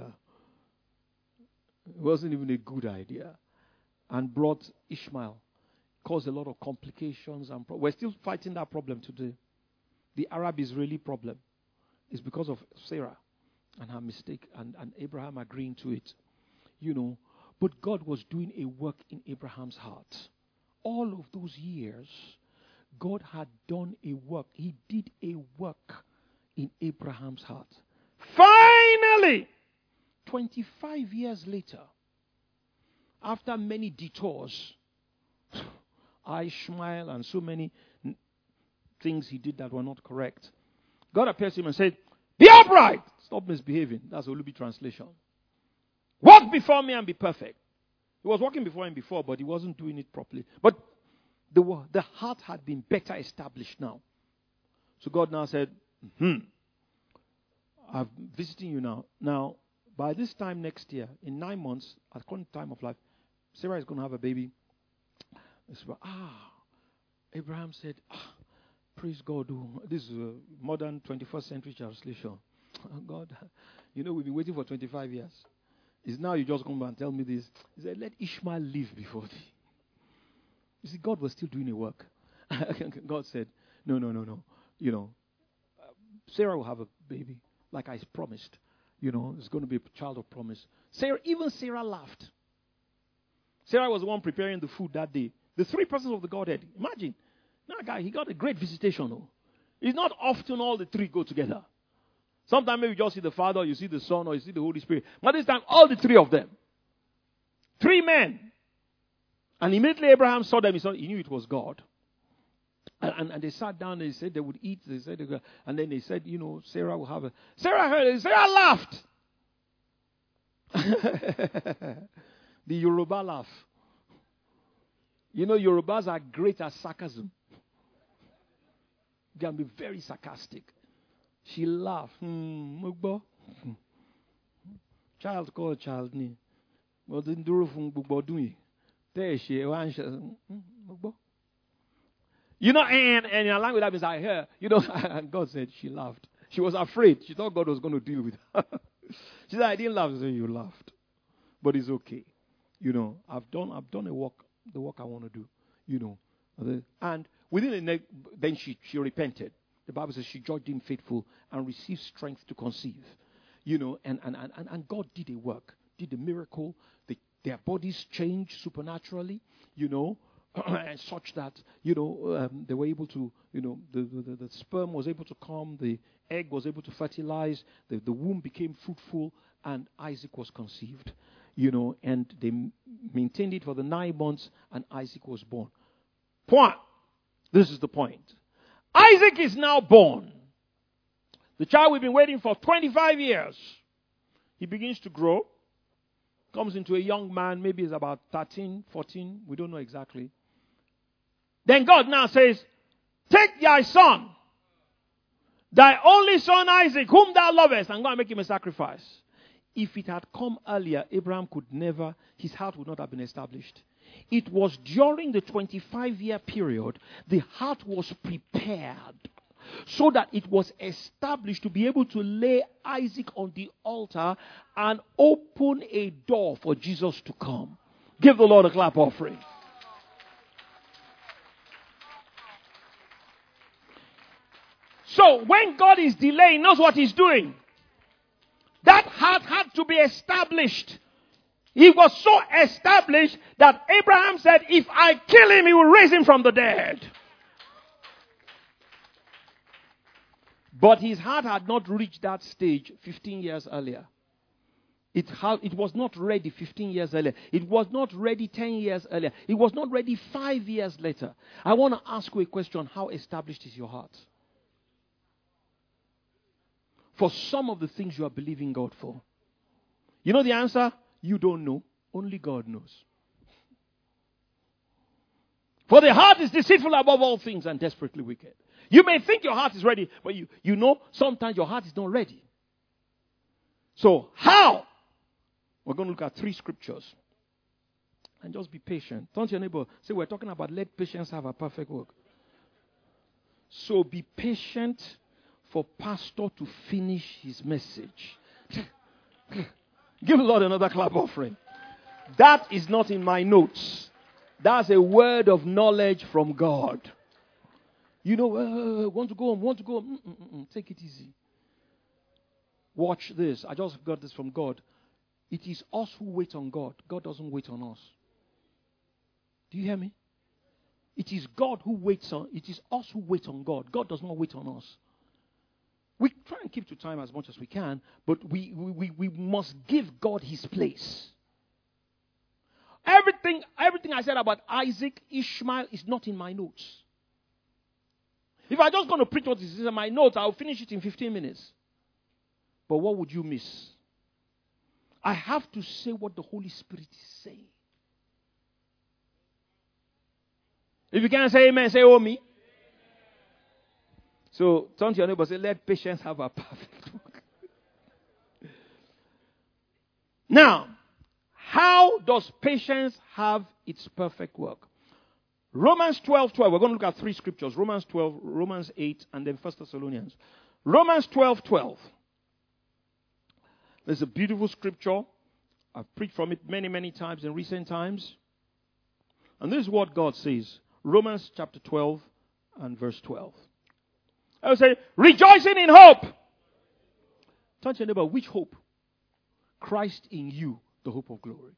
A: It wasn't even a good idea. And brought Ishmael. Caused a lot of complications. And pro- We're still fighting that problem today. The Arab-Israeli problem is because of Sarah and her mistake and, and Abraham agreeing to it. You know, but God was doing a work in Abraham's heart. All of those years, God had done a work. He did a work in Abraham's heart. Finally! twenty-five years later, after many detours, Ishmael and so many n- things he did that were not correct, God appeared to him and said, "Be upright!" Stop misbehaving. That's Olubi translation. Walk before me and be perfect. He was walking before him before, but he wasn't doing it properly. But the, the heart had been better established now. So God now said, hmm, I'm visiting you now. Now, by this time next year, in nine months, at the current time of life, Sarah is going to have a baby. Said, ah, Abraham said, ah, praise God. Oh, this is a modern twenty-first century translation. Oh, God, you know, we've been waiting for twenty-five years. It's now you just come and tell me this. He said, let Ishmael live before thee. You see, God was still doing a work. God said, no, no, no, no. You know, uh, Sarah will have a baby, like I promised. You know, it's going to be a child of promise. Sarah, even Sarah laughed. Sarah was the one preparing the food that day. The three persons of the Godhead. Imagine. That guy, he got a great visitation. Though. It's not often all the three go together. Sometimes maybe you just see the Father, you see the Son, or you see the Holy Spirit. But this time, all the three of them. Three men. And immediately Abraham saw them. He, saw, he knew it was God. And, and, and they sat down and they said they would eat. They said, they would, and then they said, you know, Sarah will have a... Sarah heard it. Sarah laughed. The Yoruba laugh. You know, Yorubas are great at sarcasm. They can be very sarcastic. She laughed. Hmm, child called child ni. You know, and, and in a language that means I hear. You know, and God said she laughed. She was afraid. She thought God was going to deal with her. She said, I didn't laugh. She said, you laughed. But it's okay. You know, I've done I've done a work, the work I want to do. You know. And within the next, then she, she repented. The Bible says she judged him faithful and received strength to conceive. You know, and, and, and, and God did a work, did a miracle. They, their bodies changed supernaturally, you know, and such that, you know, um, they were able to, you know, the, the, the sperm was able to come, the egg was able to fertilize, the, the womb became fruitful, and Isaac was conceived. you know, and they maintained it for the nine months, and Isaac was born. Point. This is the point. Isaac is now born. The child we've been waiting for twenty-five years. He begins to grow. Comes into a young man, maybe he's about thirteen, fourteen, we don't know exactly. Then God now says, take thy son, thy only son Isaac, whom thou lovest, and go and make him a sacrifice. If it had come earlier, Abraham could never, his heart would not have been established. It was during the twenty-five-year period, the heart was prepared so that it was established to be able to lay Isaac on the altar and open a door for Jesus to come. Give the Lord a clap offering. So when God is delaying, knows what he's doing. That heart had to be established. He was so established that Abraham said, if I kill him, he will raise him from the dead. But his heart had not reached that stage fifteen years earlier. It, had, it was not ready fifteen years earlier. It was not ready ten years earlier. It was not ready five years later. I want to ask you a question. How established is your heart? For some of the things you are believing God for. You know the answer? You don't know. Only God knows. For the heart is deceitful above all things and desperately wicked. You may think your heart is ready, but you, you know sometimes your heart is not ready. So, how? We're going to look at three scriptures. And just be patient. Turn to your neighbor. Say, we're talking about let patience have a perfect work. So, be patient for pastor to finish his message. Give the Lord another clap offering. That is not in my notes. That's a word of knowledge from God. You know, uh, want to go home, want to go home. Mm-mm-mm. Take it easy. Watch this. I just got this from God. It is us who wait on God. God doesn't wait on us. Do you hear me? It is God who waits on, it is us who wait on God. God does not wait on us. We try and keep to time as much as we can, but we, we, we must give God his place. Everything, everything I said about Isaac, Ishmael is not in my notes. If I'm just going to preach what is in my notes, I'll finish it in fifteen minutes. But what would you miss? I have to say what the Holy Spirit is saying. If you can't say amen, say oh me. So turn to your neighbor and say, let patience have a perfect work. Now, how does patience have its perfect work? Romans twelve twelve. We're going to look at three scriptures. Romans twelve, Romans eight, and then First Thessalonians. Romans twelve twelve. There's a beautiful scripture. I've preached from it many, many times in recent times. And this is what God says. Romans chapter twelve and verse twelve. I will say, rejoicing in hope. Touch your neighbor, which hope? Christ in you, the hope of glory.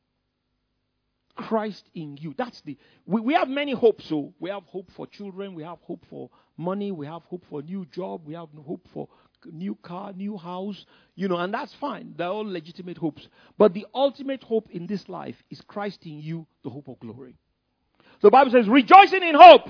A: Christ in you. That's the, we, we have many hopes. So we have hope for children. We have hope for money. We have hope for new job. We have hope for new car, new house. You know, and that's fine. They're all legitimate hopes. But the ultimate hope in this life is Christ in you, the hope of glory. The Bible says, rejoicing in hope.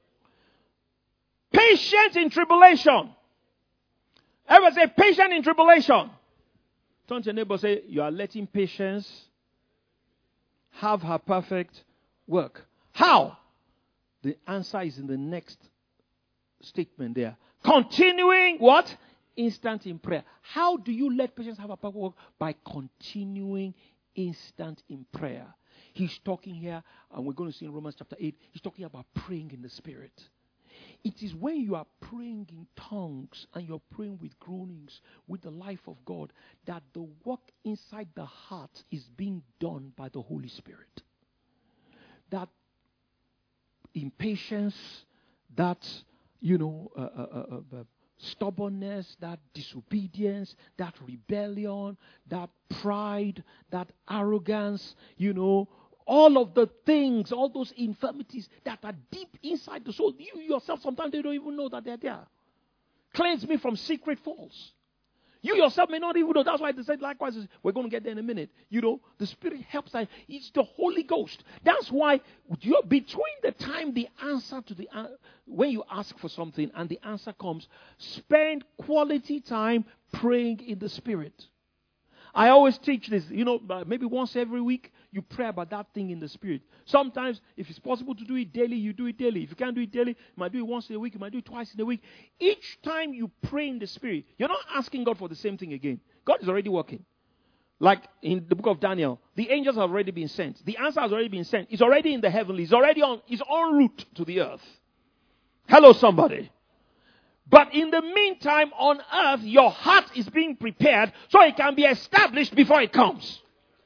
A: Patient in tribulation. Everyone say, patient in tribulation. Turn to your neighbor and say, you are letting patience have her perfect work. How? The answer is in the next statement there. Continuing what? Instant in prayer. How do you let patience have a perfect work? By continuing instant in prayer. He's talking here, and we're going to see in Romans chapter eight, he's talking about praying in the Spirit. It is when you are praying in tongues and you're praying with groanings, with the life of God, that the work inside the heart is being done by the Holy Spirit. That impatience, that, you know, uh, uh, uh, uh, stubbornness, that disobedience, that rebellion, that pride, that arrogance, you know, all of the things, all those infirmities that are deep inside the soul. You yourself, sometimes they don't even know that they're there. Cleanse me from secret faults. You yourself may not even know. That's why they said likewise. We're going to get there in a minute. You know, the Spirit helps that. It's the Holy Ghost. That's why you're between the time the answer to the, uh, when you ask for something and the answer comes, spend quality time praying in the Spirit. I always teach this, you know, maybe once every week, you pray about that thing in the Spirit. Sometimes, if it's possible to do it daily, you do it daily. If you can't do it daily, you might do it once in a week, you might do it twice in a week. Each time you pray in the Spirit, you're not asking God for the same thing again. God is already working. Like in the book of Daniel, the angels have already been sent. The answer has already been sent. It's already in the heavenly. It's already on, it's en route to the earth. Hello, somebody. But in the meantime, on earth, your heart is being prepared so it can be established before it comes.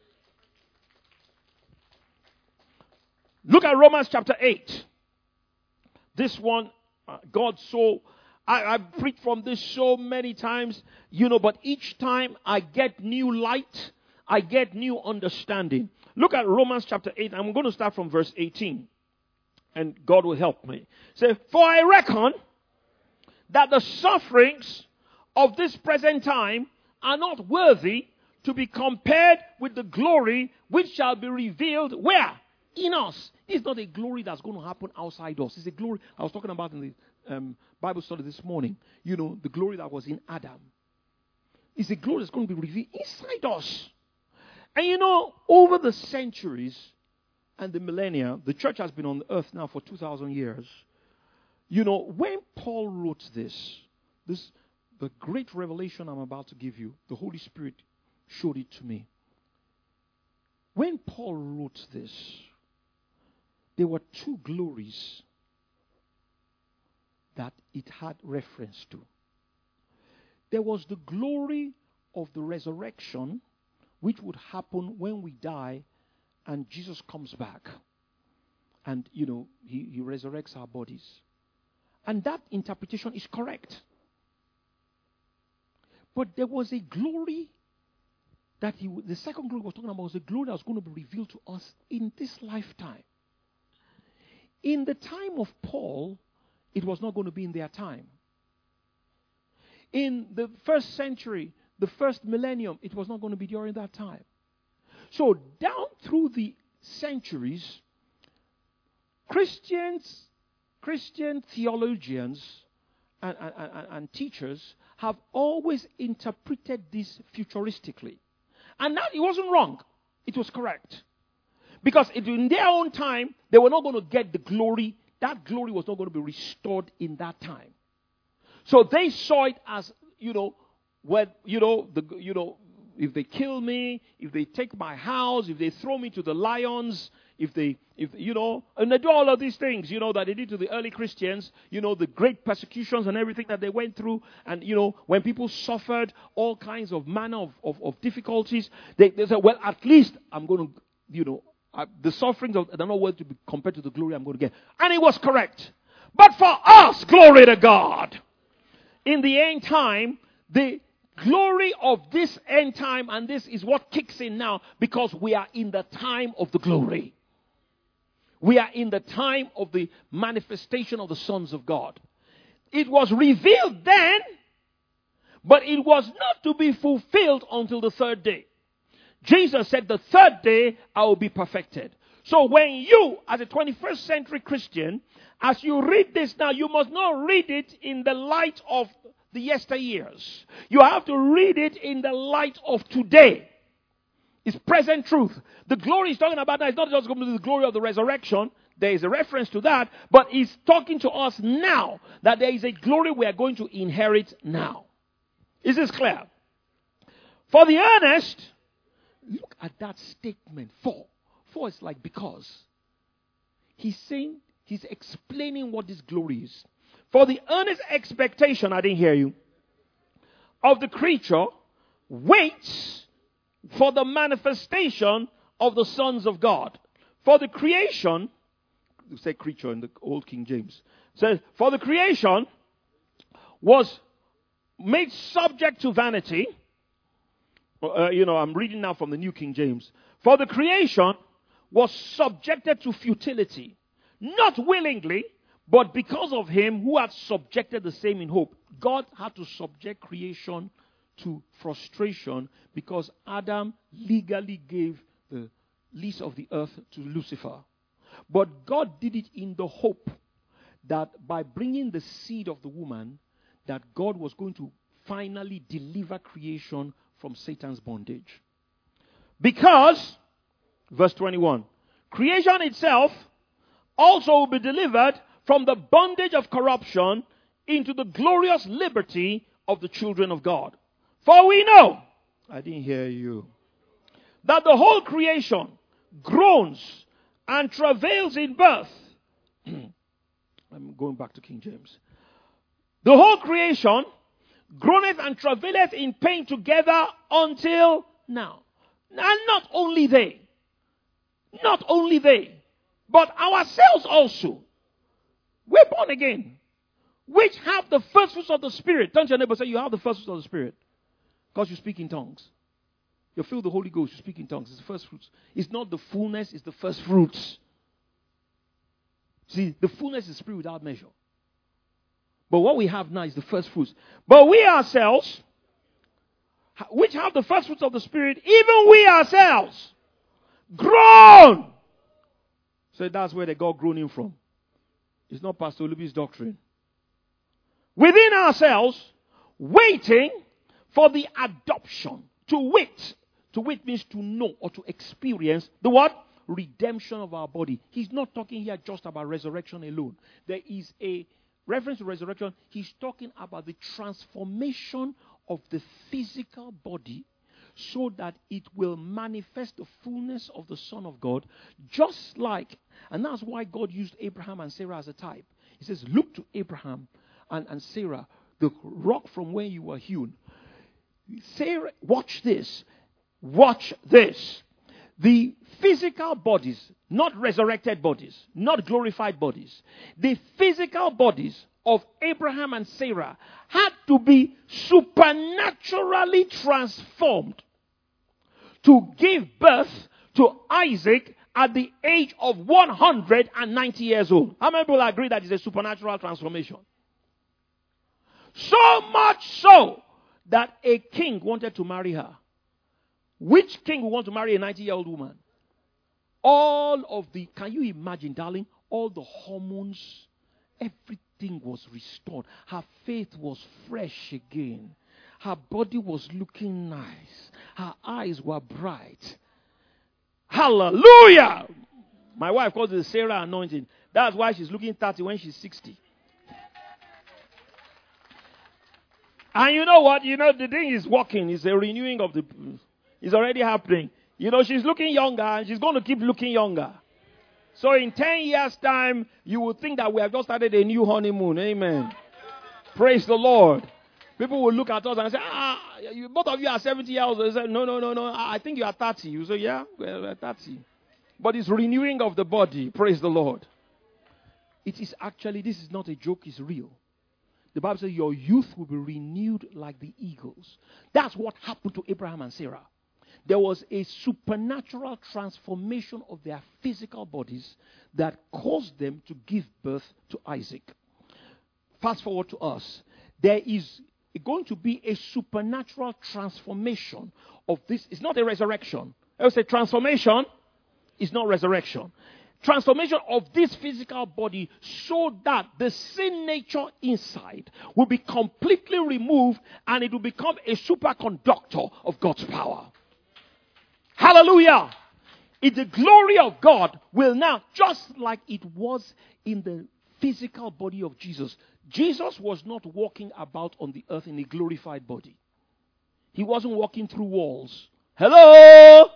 A: Look at Romans chapter eight. This one, uh, God so, I, I've preached from this so many times, you know, but each time I get new light, I get new understanding. Look at Romans chapter eight. I'm going to start from verse eighteen. And God will help me. Say, for I reckon that the sufferings of this present time are not worthy to be compared with the glory which shall be revealed where? In us. It's not a glory that's going to happen outside us. It's a glory I was talking about in the um, Bible study this morning. You know, the glory that was in Adam. It's a glory that's going to be revealed inside us. And you know, over the centuries and the millennia, the church has been on the earth now for two thousand years. You know, when Paul wrote this, this, the great revelation I'm about to give you, the Holy Spirit showed it to me. When Paul wrote this, there were two glories that it had reference to. There was the glory of the resurrection, which would happen when we die and Jesus comes back. And, you know, he, he resurrects our bodies. And that interpretation is correct. But there was a glory that he, the second glory was talking about was a glory that was going to be revealed to us in this lifetime. In the time of Paul, it was not going to be in their time. In the first century, the first millennium, it was not going to be during that time. So down through the centuries, Christians Christian theologians and, and, and, and teachers have always interpreted this futuristically. And that it wasn't wrong. It was correct. Because it, in their own time, they were not going to get the glory. That glory was not going to be restored in that time. So they saw it as, you know, when, you know, the, you know, if they kill me, if they take my house, if they throw me to the lions, if they, if you know, and they do all of these things, you know, that they did to the early Christians, you know, the great persecutions and everything that they went through, and, you know, when people suffered all kinds of manner of, of, of difficulties, they, they said, well, at least I'm going to, you know, I, the sufferings of, they're not worth to be compared to the glory I'm going to get. And it was correct. But for us, glory to God, in the end time, the glory of this end time, and this is what kicks in now, because we are in the time of the glory. We are in the time of the manifestation of the sons of God. It was revealed then, but it was not to be fulfilled until the third day. Jesus said, the third day I will be perfected. So when you, as a twenty-first century Christian, as you read this now, you must not read it in the light of the yesteryears. You have to read it in the light of today. It's present truth. The glory he's talking about now is not just going to be the glory of the resurrection. There is a reference to that. But he's talking to us now that there is a glory we are going to inherit now. Is this clear? For the earnest, look at that statement. For. For is like because. He's saying, he's explaining what this glory is. For the earnest expectation, I didn't hear you, of the creature waits for the manifestation of the sons of God. For the creation, you say creature in the old King James, says, for the creation was made subject to vanity. Uh, you know, I'm reading now from the New King James. For the creation was subjected to futility, not willingly, but because of him who had subjected the same in hope. God had to subject creation to frustration because Adam legally gave the lease of the earth to Lucifer. But God did it in the hope that by bringing the seed of the woman, that God was going to finally deliver creation from Satan's bondage. Because, verse twenty-one, creation itself also will be delivered from the bondage of corruption into the glorious liberty of the children of God. For we know, I didn't hear you, that the whole creation groans and travails in birth. I'm going back to King James. The whole creation groaneth and travaileth in pain together until now. And not only they, not only they, but ourselves also. We're born again, which have the first fruits of the Spirit. Don't your neighbor say you have the first fruits of the Spirit? Because you speak in tongues. You feel the Holy Ghost, you speak in tongues. It's the first fruits. It's not the fullness, it's the first fruits. See, the fullness is spirit without measure. But what we have now is the first fruits. But we ourselves, which have the first fruits of the Spirit, even we ourselves, groan. So that's where they got groaning from. It's not Pastor Olubi's doctrine. Within ourselves, waiting for the adoption. To wait. To wait means to know or to experience the what? Redemption of our body. He's not talking here just about resurrection alone. There is a reference to resurrection. He's talking about the transformation of the physical body so that it will manifest the fullness of the Son of God, just like, and that's why God used Abraham and Sarah as a type. He says, look to Abraham and, and Sarah, the rock from where you were hewn. Sarah, watch this. Watch this. The physical bodies, not resurrected bodies, not glorified bodies, the physical bodies of Abraham and Sarah had to be supernaturally transformed to give birth to Isaac at the age of one hundred ninety years old. How many people agree that it's a supernatural transformation? So much so that a king wanted to marry her. Which king would want to marry a ninety-year-old woman? All of the, can you imagine, darling, all the hormones, everything was restored. Her faith was fresh again. Her body was looking nice. Her eyes were bright. Hallelujah! My wife calls it the Sarah anointing. That's why she's looking thirty when she's sixty. And you know what? You know, the thing is working. It's a renewing of the... It's already happening. You know, she's looking younger and she's going to keep looking younger. So in ten years' time, you will think that we have just started a new honeymoon. Amen. Praise the Lord. People will look at us and say, ah, you, both of you are seventy years old. They say, no, no, no, no. I think you are thirty. You say, yeah, we're thirty. But it's renewing of the body. Praise the Lord. It is actually, this is not a joke, it's real. The Bible says your youth will be renewed like the eagles. That's what happened to Abraham and Sarah. There was a supernatural transformation of their physical bodies that caused them to give birth to Isaac. Fast forward to us. There is going to be a supernatural transformation of this. It's not a resurrection. I would say transformation is not resurrection. Transformation of this physical body so that the sin nature inside will be completely removed and it will become a superconductor of God's power. Hallelujah. It, the glory of God will now, just like it was in the physical body of Jesus. Jesus was not walking about on the earth in a glorified body. He wasn't walking through walls. Hello?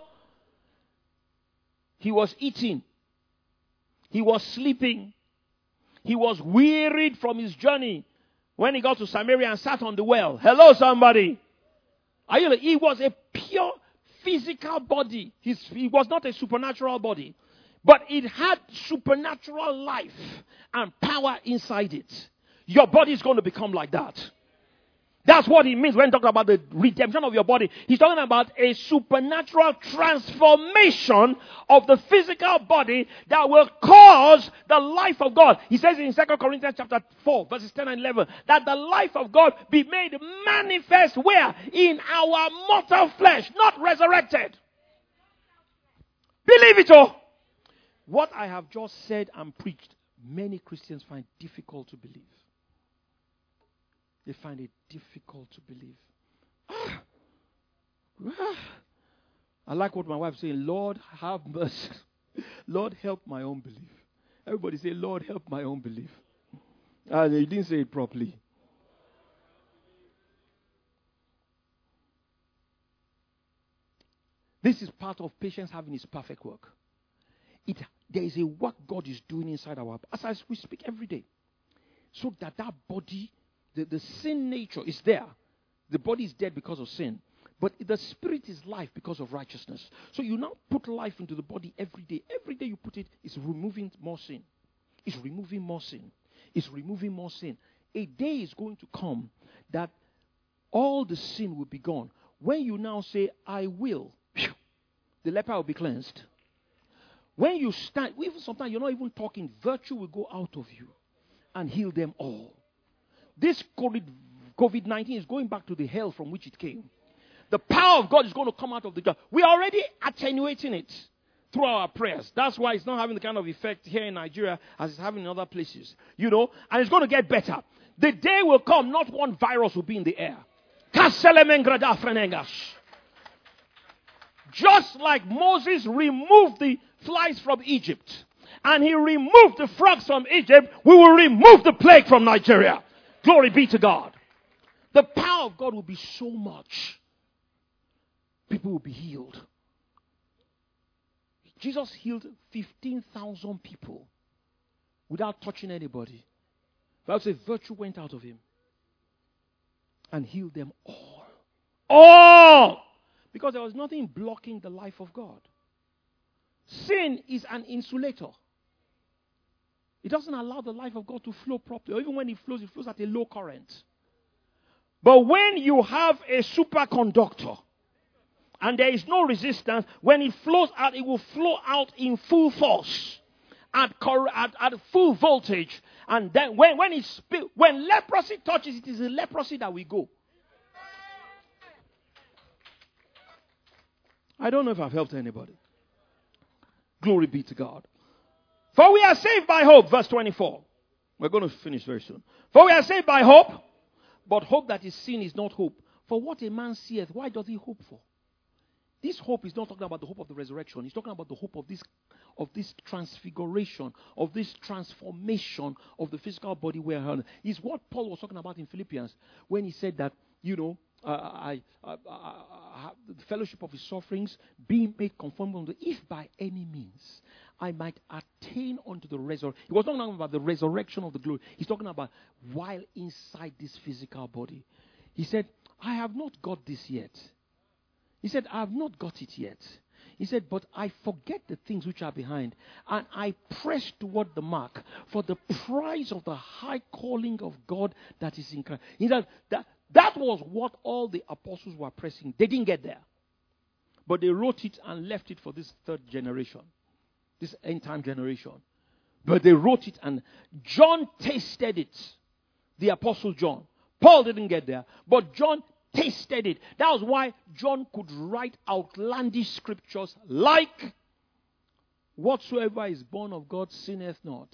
A: He was eating. He was sleeping. He was wearied from his journey when he got to Samaria and sat on the well. Hello, somebody. Are you? He was a pure physical body. His, he was not a supernatural body. But it had supernatural life and power inside it. Your body is going to become like that. That's what he means when talking about the redemption of your body. He's talking about a supernatural transformation of the physical body that will cause the life of God. He says in Second Corinthians chapter four, verses ten and eleven, that the life of God be made manifest where? In our mortal flesh, not resurrected. Believe it all. What I have just said and preached, many Christians find difficult to believe. They find it difficult to believe. Ah, ah. I like what my wife is saying. Lord, have mercy. Lord, help my own belief. Everybody say, Lord, help my own belief. Ah, you didn't say it properly. This is part of patience having its perfect work. It, there is a work God is doing inside our, as, as we speak every day. So that that body, the, the sin nature is there. The body is dead because of sin. But the spirit is life because of righteousness. So you now put life into the body every day. Every day you put it, it's removing more sin. It's removing more sin. It's removing more sin. A day is going to come that all the sin will be gone. When you now say, I will, the leper will be cleansed. When you stand, even sometimes you're not even talking, virtue will go out of you and heal them all. This COVID nineteen is going back to the hell from which it came. The power of God is going to come out of the God. We are already attenuating it through our prayers. That's why it's not having the kind of effect here in Nigeria as it's having in other places. You know, and it's going to get better. The day will come, not one virus will be in the air. Just like Moses removed the flies from Egypt and he removed the frogs from Egypt, we will remove the plague from Nigeria. Glory be to God. The power of God will be so much. People will be healed. Jesus healed fifteen thousand people without touching anybody. The Bible says virtue went out of him and healed them all. All! Because there was nothing blocking the life of God. Sin is an insulator. It doesn't allow the life of God to flow properly. Or even when it flows, it flows at a low current. But when you have a superconductor and there is no resistance, when it flows out, it will flow out in full force at, at, at full voltage. And then when, when, it's, when leprosy touches, it is the leprosy that we go. I don't know if I've helped anybody. Glory be to God. For we are saved by hope. Verse twenty-four. We're going to finish very soon. For we are saved by hope. But hope that is seen is not hope. For what a man seeth, why does he hope for? This hope is not talking about the hope of the resurrection. He's talking about the hope of this, of this transfiguration, of this transformation of the physical body we're on. Is what Paul was talking about in Philippians when he said that, you know, uh, I, I, I, I, the fellowship of his sufferings, being made conformable unto, if by any means I might attain unto the resurrection. He was not talking about the resurrection of the glory. He's talking about while inside this physical body. He said, I have not got this yet. He said, I have not got it yet. He said, but I forget the things which are behind, and I press toward the mark for the prize of the high calling of God that is in Christ. He said, that, that was what all the apostles were pressing. They didn't get there. But they wrote it and left it for this third generation, this end time generation. But they wrote it, and John tasted it. The apostle John. Paul didn't get there, but John tasted it. That was why John could write outlandish scriptures like, whatsoever is born of God sinneth not,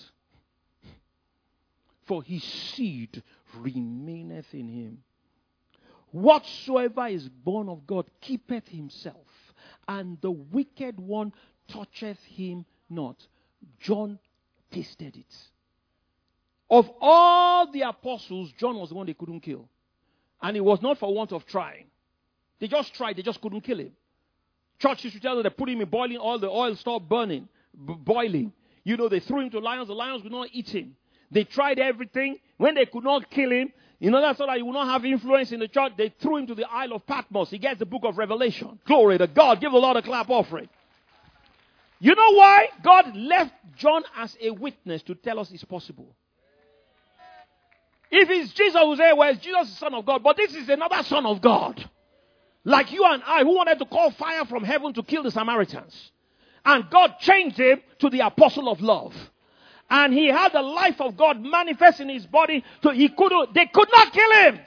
A: for his seed remaineth in him. Whatsoever is born of God keepeth himself, and the wicked one toucheth him not. John tasted it. Of all the apostles, John was the one they couldn't kill. And it was not for want of trying. They just tried, they just couldn't kill him. Church used to tell them they put him in boiling oil, the oil stopped burning, b- boiling. You know, they threw him to lions, the lions would not eat him. They tried everything. When they could not kill him, you know, that's so that he would not have influence in the church, they threw him to the Isle of Patmos. He gets the book of Revelation. Glory to God. Give the Lord a clap offering. You know why? God left John as a witness to tell us it's possible. If it's Jesus who say, well, Jesus is the Son of God, but this is another Son of God. Like you and I, who wanted to call fire from heaven to kill the Samaritans. And God changed him to the apostle of love. And he had the life of God manifest in his body. So he could, they could not kill him.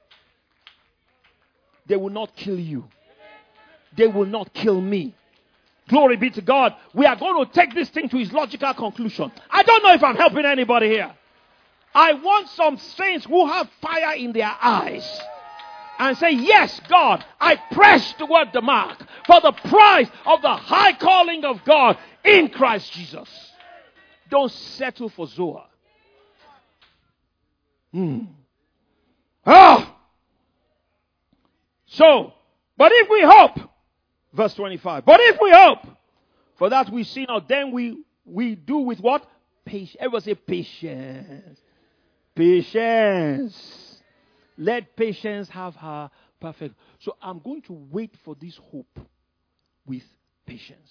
A: They will not kill you. They will not kill me. Glory be to God. We are going to take this thing to its logical conclusion. I don't know if I'm helping anybody here. I want some saints who have fire in their eyes. And say, yes, God, I press toward the mark for the prize of the high calling of God in Christ Jesus. Don't settle for Zoa. Hmm. Ah! So, but if we hope, verse twenty-five, but if we hope, for that we see not, then we, we do with what? Patience. Everybody say patience. Patience. Let patience have her perfect. So I'm going to wait for this hope with patience.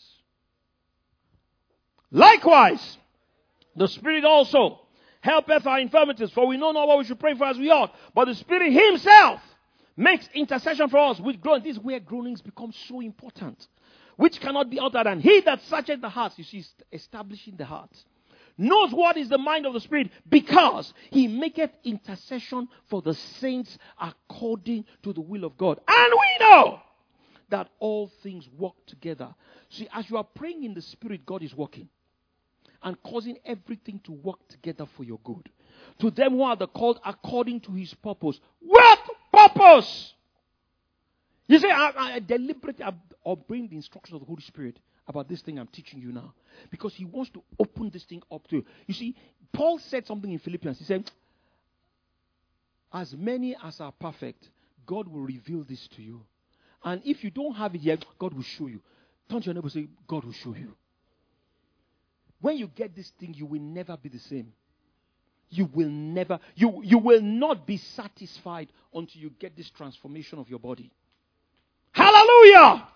A: Likewise, the Spirit also helpeth our infirmities, for we know not what we should pray for as we ought. But the Spirit Himself makes intercession for us with groanings. This is where groanings become so important, which cannot be uttered. And He that searcheth the hearts, you see, establishing the heart, knows what is the mind of the Spirit, because He maketh intercession for the saints according to the will of God. And we know that all things work together. See, as you are praying in the Spirit, God is working and causing everything to work together for your good. To them who are the called according to His purpose. What purpose? You say, I, I deliberately I'll bring the instructions of the Holy Spirit about this thing I'm teaching you now. Because He wants to open this thing up to you. You see, Paul said something in Philippians. He said, as many as are perfect, God will reveal this to you. And if you don't have it yet, God will show you. Turn to your neighbor and say, God will show you. When you get this thing, you will never be the same. You will never, you, you will not be satisfied until you get this transformation of your body. Hallelujah!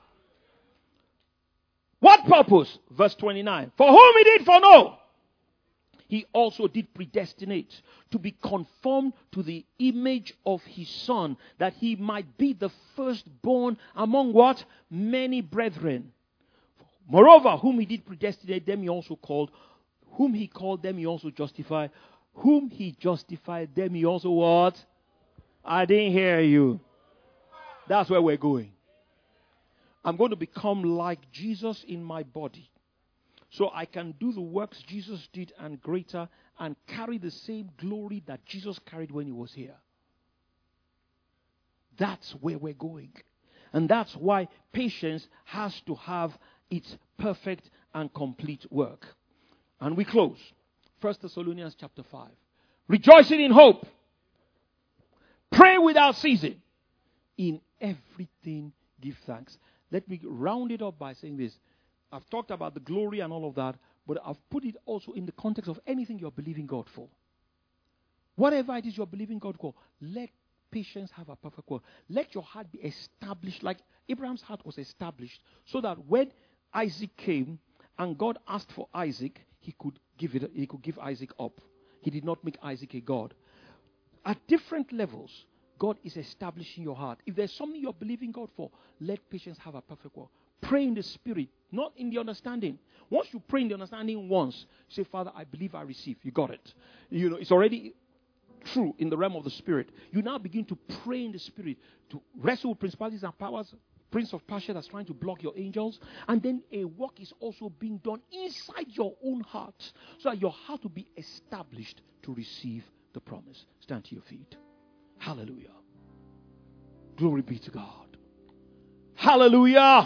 A: What purpose? Verse twenty-nine. For whom He did foreknow, He also did predestinate to be conformed to the image of His Son, that He might be the firstborn among what? Many brethren. Moreover, whom He did predestinate, them He also called. Whom He called, them He also justified. Whom He justified, them He also what? I didn't hear you. That's where we're going. I'm going to become like Jesus in my body, so I can do the works Jesus did and greater, and carry the same glory that Jesus carried when He was here. That's where we're going. And that's why patience has to have its perfect and complete work. And we close. First Thessalonians chapter five. Rejoicing in hope. Pray without ceasing. In everything give thanks. Let me round it up by saying this. I've talked about the glory and all of that, but I've put it also in the context of anything you're believing God for. Whatever it is you're believing God for, let patience have a perfect work. Let your heart be established like Abraham's heart was established, so that when Isaac came and God asked for Isaac, he could give it, he could give Isaac up. He did not make Isaac a God. At different levels, God is establishing your heart. If there's something you're believing God for, let patience have a perfect work. Pray in the Spirit, not in the understanding. Once you pray in the understanding once, you say, Father, I believe I receive. You got it. You know, it's already true in the realm of the Spirit. You now begin to pray in the Spirit to wrestle with principalities and powers, prince of Persia that's trying to block your angels. And then a work is also being done inside your own heart, so that your heart will be established to receive the promise. Stand to your feet. Hallelujah. Glory be to God. Hallelujah.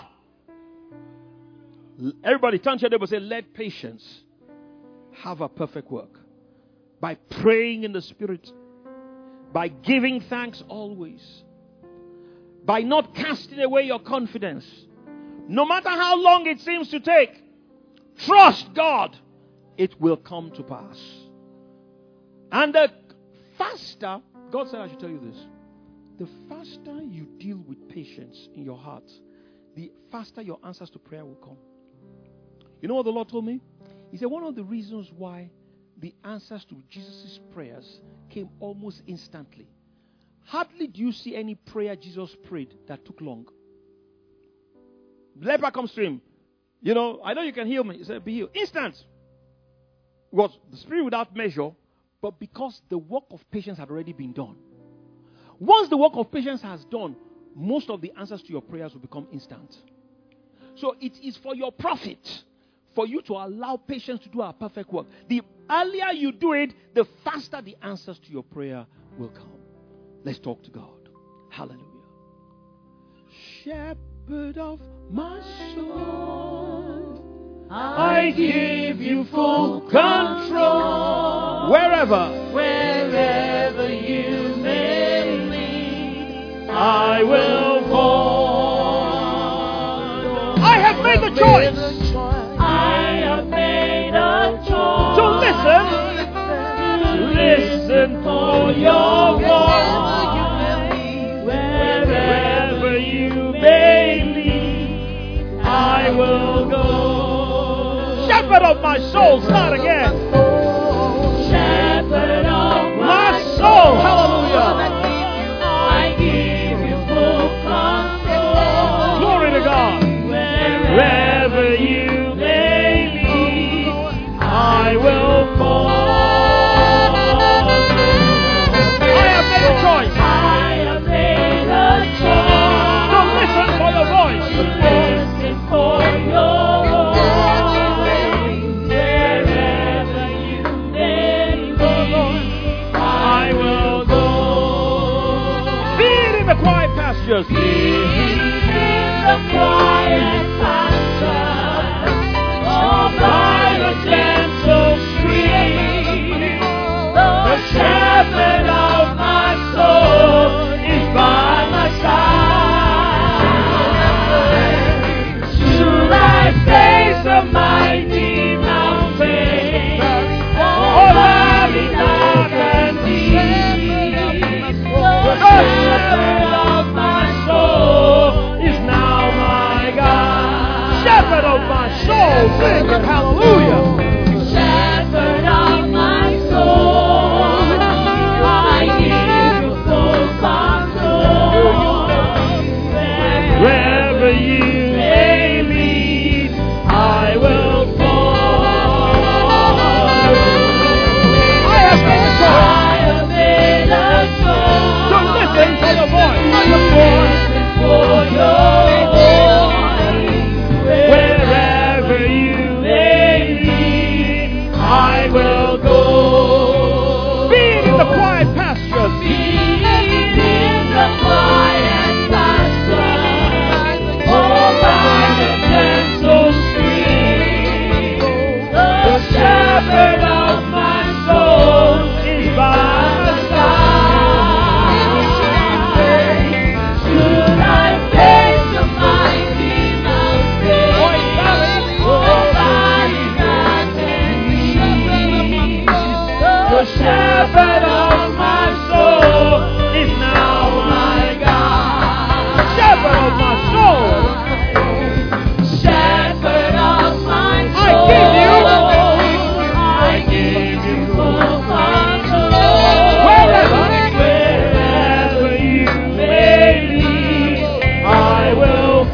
A: Everybody turn to your neighbor and say, let patience have a perfect work. By praying in the Spirit. By giving thanks always. By not casting away your confidence. No matter how long it seems to take. Trust God. It will come to pass. And the faster, God said I should tell you this. The faster you deal with patience in your heart, the faster your answers to prayer will come. You know what the Lord told me? He said one of the reasons why the answers to Jesus' prayers came almost instantly. Hardly do you see any prayer Jesus prayed that took long. The leper comes to him. You know, I know you can heal me. He said, be healed. Instant. It was the spirit without measure, but because the work of patience had already been done. Once the work of patience has done, most of the answers to your prayers will become instant. So it is for your profit for you to allow patience to do our perfect work. The earlier you do it, the faster the answers to your prayer will come. Let's talk to God. Hallelujah. Shepherd of my soul,
B: I give you full control.
A: Wherever,
B: Wherever you may lead,
A: I will
B: follow.
A: I have made the choice.
B: I have made a choice.
A: So listen.
B: Listen for your voice. Wherever you may lead, I will go.
A: Shepherd of my soul, start again.
B: Shepherd of
A: My soul, hallelujah.
B: I give you full control.
A: Glory to God.
B: Wherever you may lead, I will follow.
A: I have made a choice.
B: I have made a choice.
A: So listen for your voice.
B: Listen for your voice. Wherever you may lead, I will go.
A: Feed in the quiet pastures.
B: Feed in the quiet pastures, all by the gentle stream. The shepherd of my soul is by my side. Should I face a mighty mountain, or valley dark and deep, the shepherd of my soul is now my God.
A: Shepherd of my soul, sing it, hallelujah.
B: Shepherd of my soul, I give you full control.
A: Wherever you
B: may lead, I will follow.
A: I have made a choice.
B: I have made a choice.
A: So listen for your voice.
B: Listen for your voice. Wherever you may lead, I will go.
A: Feed in the quiet pastures.
B: Feed in the quiet pastures, all by the gentle stream. The shepherd of my soul is by my side. Should I face the mighty mountain, or valley dark and deep, the shepherd of my soul is now my God.
A: Shepherd of my soul.
B: Shepherd of my
A: I
B: soul,
A: give you-
B: I give you full control.
A: Wherever-
B: Wherever you may lead, I will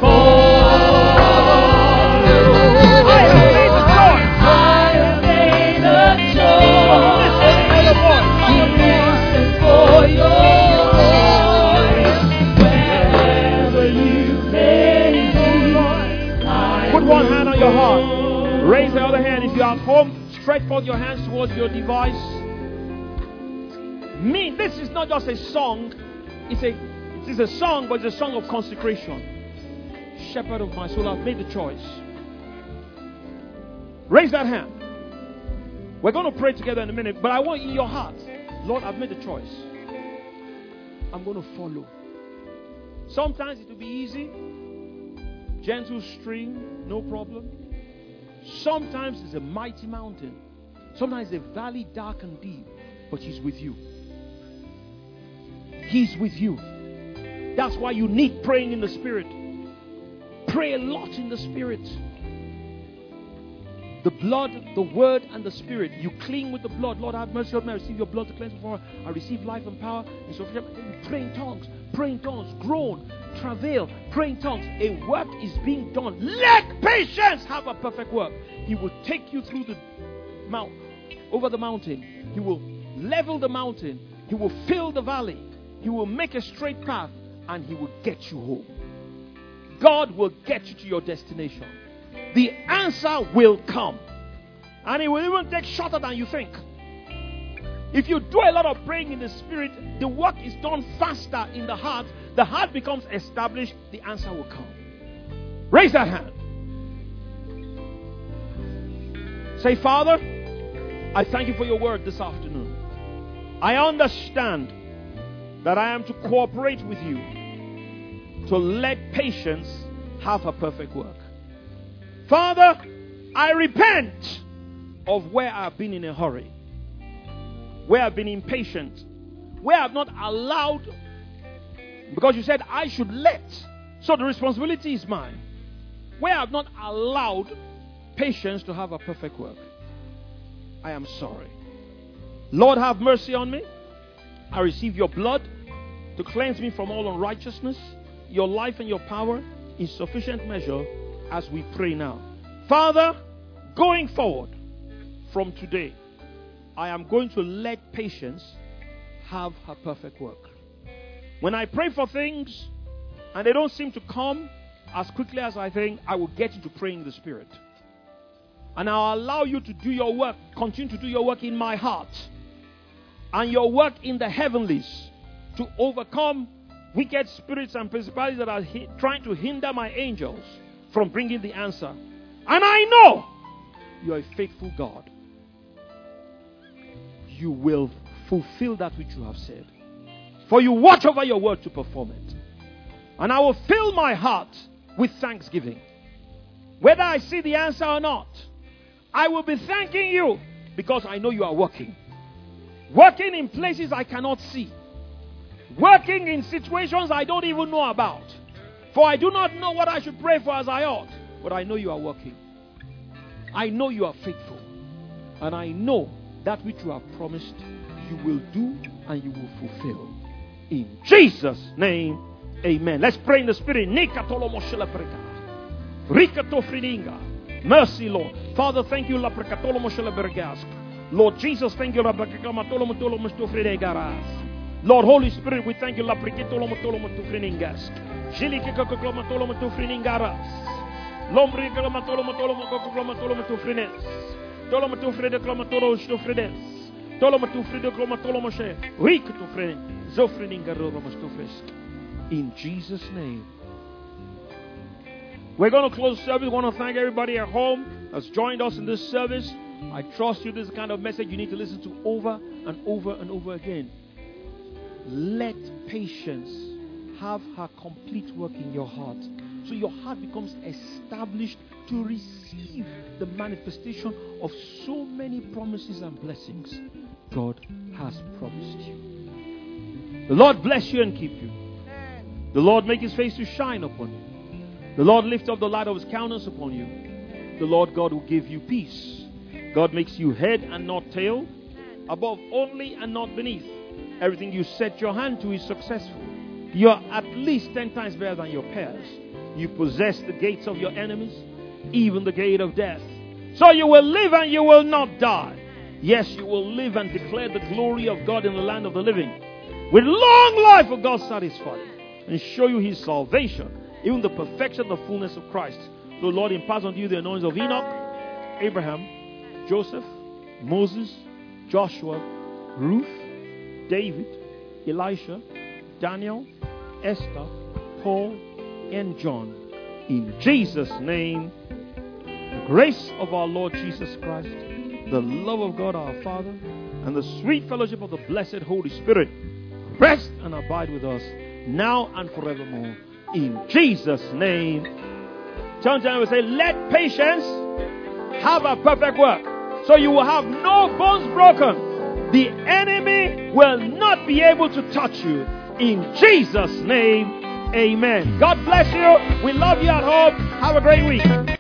B: follow.
A: I have made the choice.
B: I have made a choice.
A: Listen for your voice.
B: Listen for your voice. Wherever you may lead, I
A: Put one hand on your heart.
B: will go.
A: Raise the other hand. If you're at home, stretch forth your hands towards your device. Me, this is not just a song. It's a, it is a song, but it's a song of consecration. Shepherd of my soul, I've made the choice. Raise that hand. We're going to pray together in a minute, but I want in your heart, Lord, I've made a choice. I'm going to follow. Sometimes it will be easy. Gentle stream, no problem. Sometimes it's a mighty mountain. Sometimes it's a valley dark and deep, but He's with you. He's with you. That's why you need praying in the Spirit. Pray a lot in the Spirit. The blood, the word, and the spirit. You cling with the blood. Lord, have mercy on me. I receive your blood to cleanse me from all. I receive life and power. And so you pray in tongues, pray in tongues, groan, travail, pray in tongues. A work is being done. Let patience have a perfect work. He will take you through the mount, over the mountain. He will level the mountain. He will fill the valley. He will make a straight path, and he will get you home. God will get you to your destination. The answer will come. And it will even take shorter than you think. If you do a lot of praying in the spirit, the work is done faster in the heart. The heart becomes established. The answer will come. Raise that hand. Say, Father, I thank you for your word this afternoon. I understand that I am to cooperate with you to let patience have her perfect work. Father, I repent of where I've been in a hurry, where I've been impatient, where I've not allowed, because you said I should let, so the responsibility is mine, where I've not allowed patience to have a perfect work. I am sorry. Lord, have mercy on me. I receive your blood to cleanse me from all unrighteousness. Your life and your power in sufficient measure as we pray now. Father, going forward from today, I am going to let patience have her perfect work. When I pray for things and they don't seem to come as quickly as I think, I will get into praying in the Spirit. And I'll allow you to do your work, continue to do your work in my heart and your work in the heavenlies to overcome wicked spirits and principalities that are hi- trying to hinder my angels from bringing the answer. And I know you are a faithful God. You will fulfill that which you have said. For you watch over your word to perform it. And I will fill my heart with thanksgiving. Whether I see the answer or not, I will be thanking you because I know you are working. Working in places I cannot see. Working in situations I don't even know about. For I do not know what I should pray for as I ought. But I know you are working. I know you are faithful. And I know that which you have promised, you will do and you will fulfill. In Jesus' name, amen. Let's pray in the Spirit. Mercy, Lord. Father, thank you. Lord Jesus, thank you. Lord, Holy Spirit, we thank you. In Jesus' name. We're going to close the service. We want to thank everybody at home that's joined us in this service. I trust you. This is the kind of message you need to listen to over and over and over again. Let patience have her complete work in your heart. So your heart becomes established to receive the manifestation of so many promises and blessings God has promised you. The Lord bless you and keep you. The Lord make his face to shine upon you. The Lord lift up the light of his countenance upon you. The Lord God will give you peace. God makes you head and not tail, above only and not beneath. Everything you set your hand to is successful. You are at least ten times better than your peers. You possess the gates of your enemies, even the gate of death. So you will live and you will not die. Yes, you will live and declare the glory of God in the land of the living. With long life will God satisfy you and show you his salvation, even the perfection, the fullness of Christ. The Lord imparts on you the anointings of Enoch, Abraham, Joseph, Moses, Joshua, Ruth, David, Elisha, Daniel, Esther, Paul, and John. In Jesus' name, the grace of our Lord Jesus Christ, the love of God our Father, and the sweet fellowship of the blessed Holy Spirit rest and abide with us now and forevermore. In Jesus' name. John John will say, let patience have a perfect work. So you will have no bones broken. The enemy will not be able to touch you. In Jesus' name, amen. God bless you. We love you at home. Have a great week.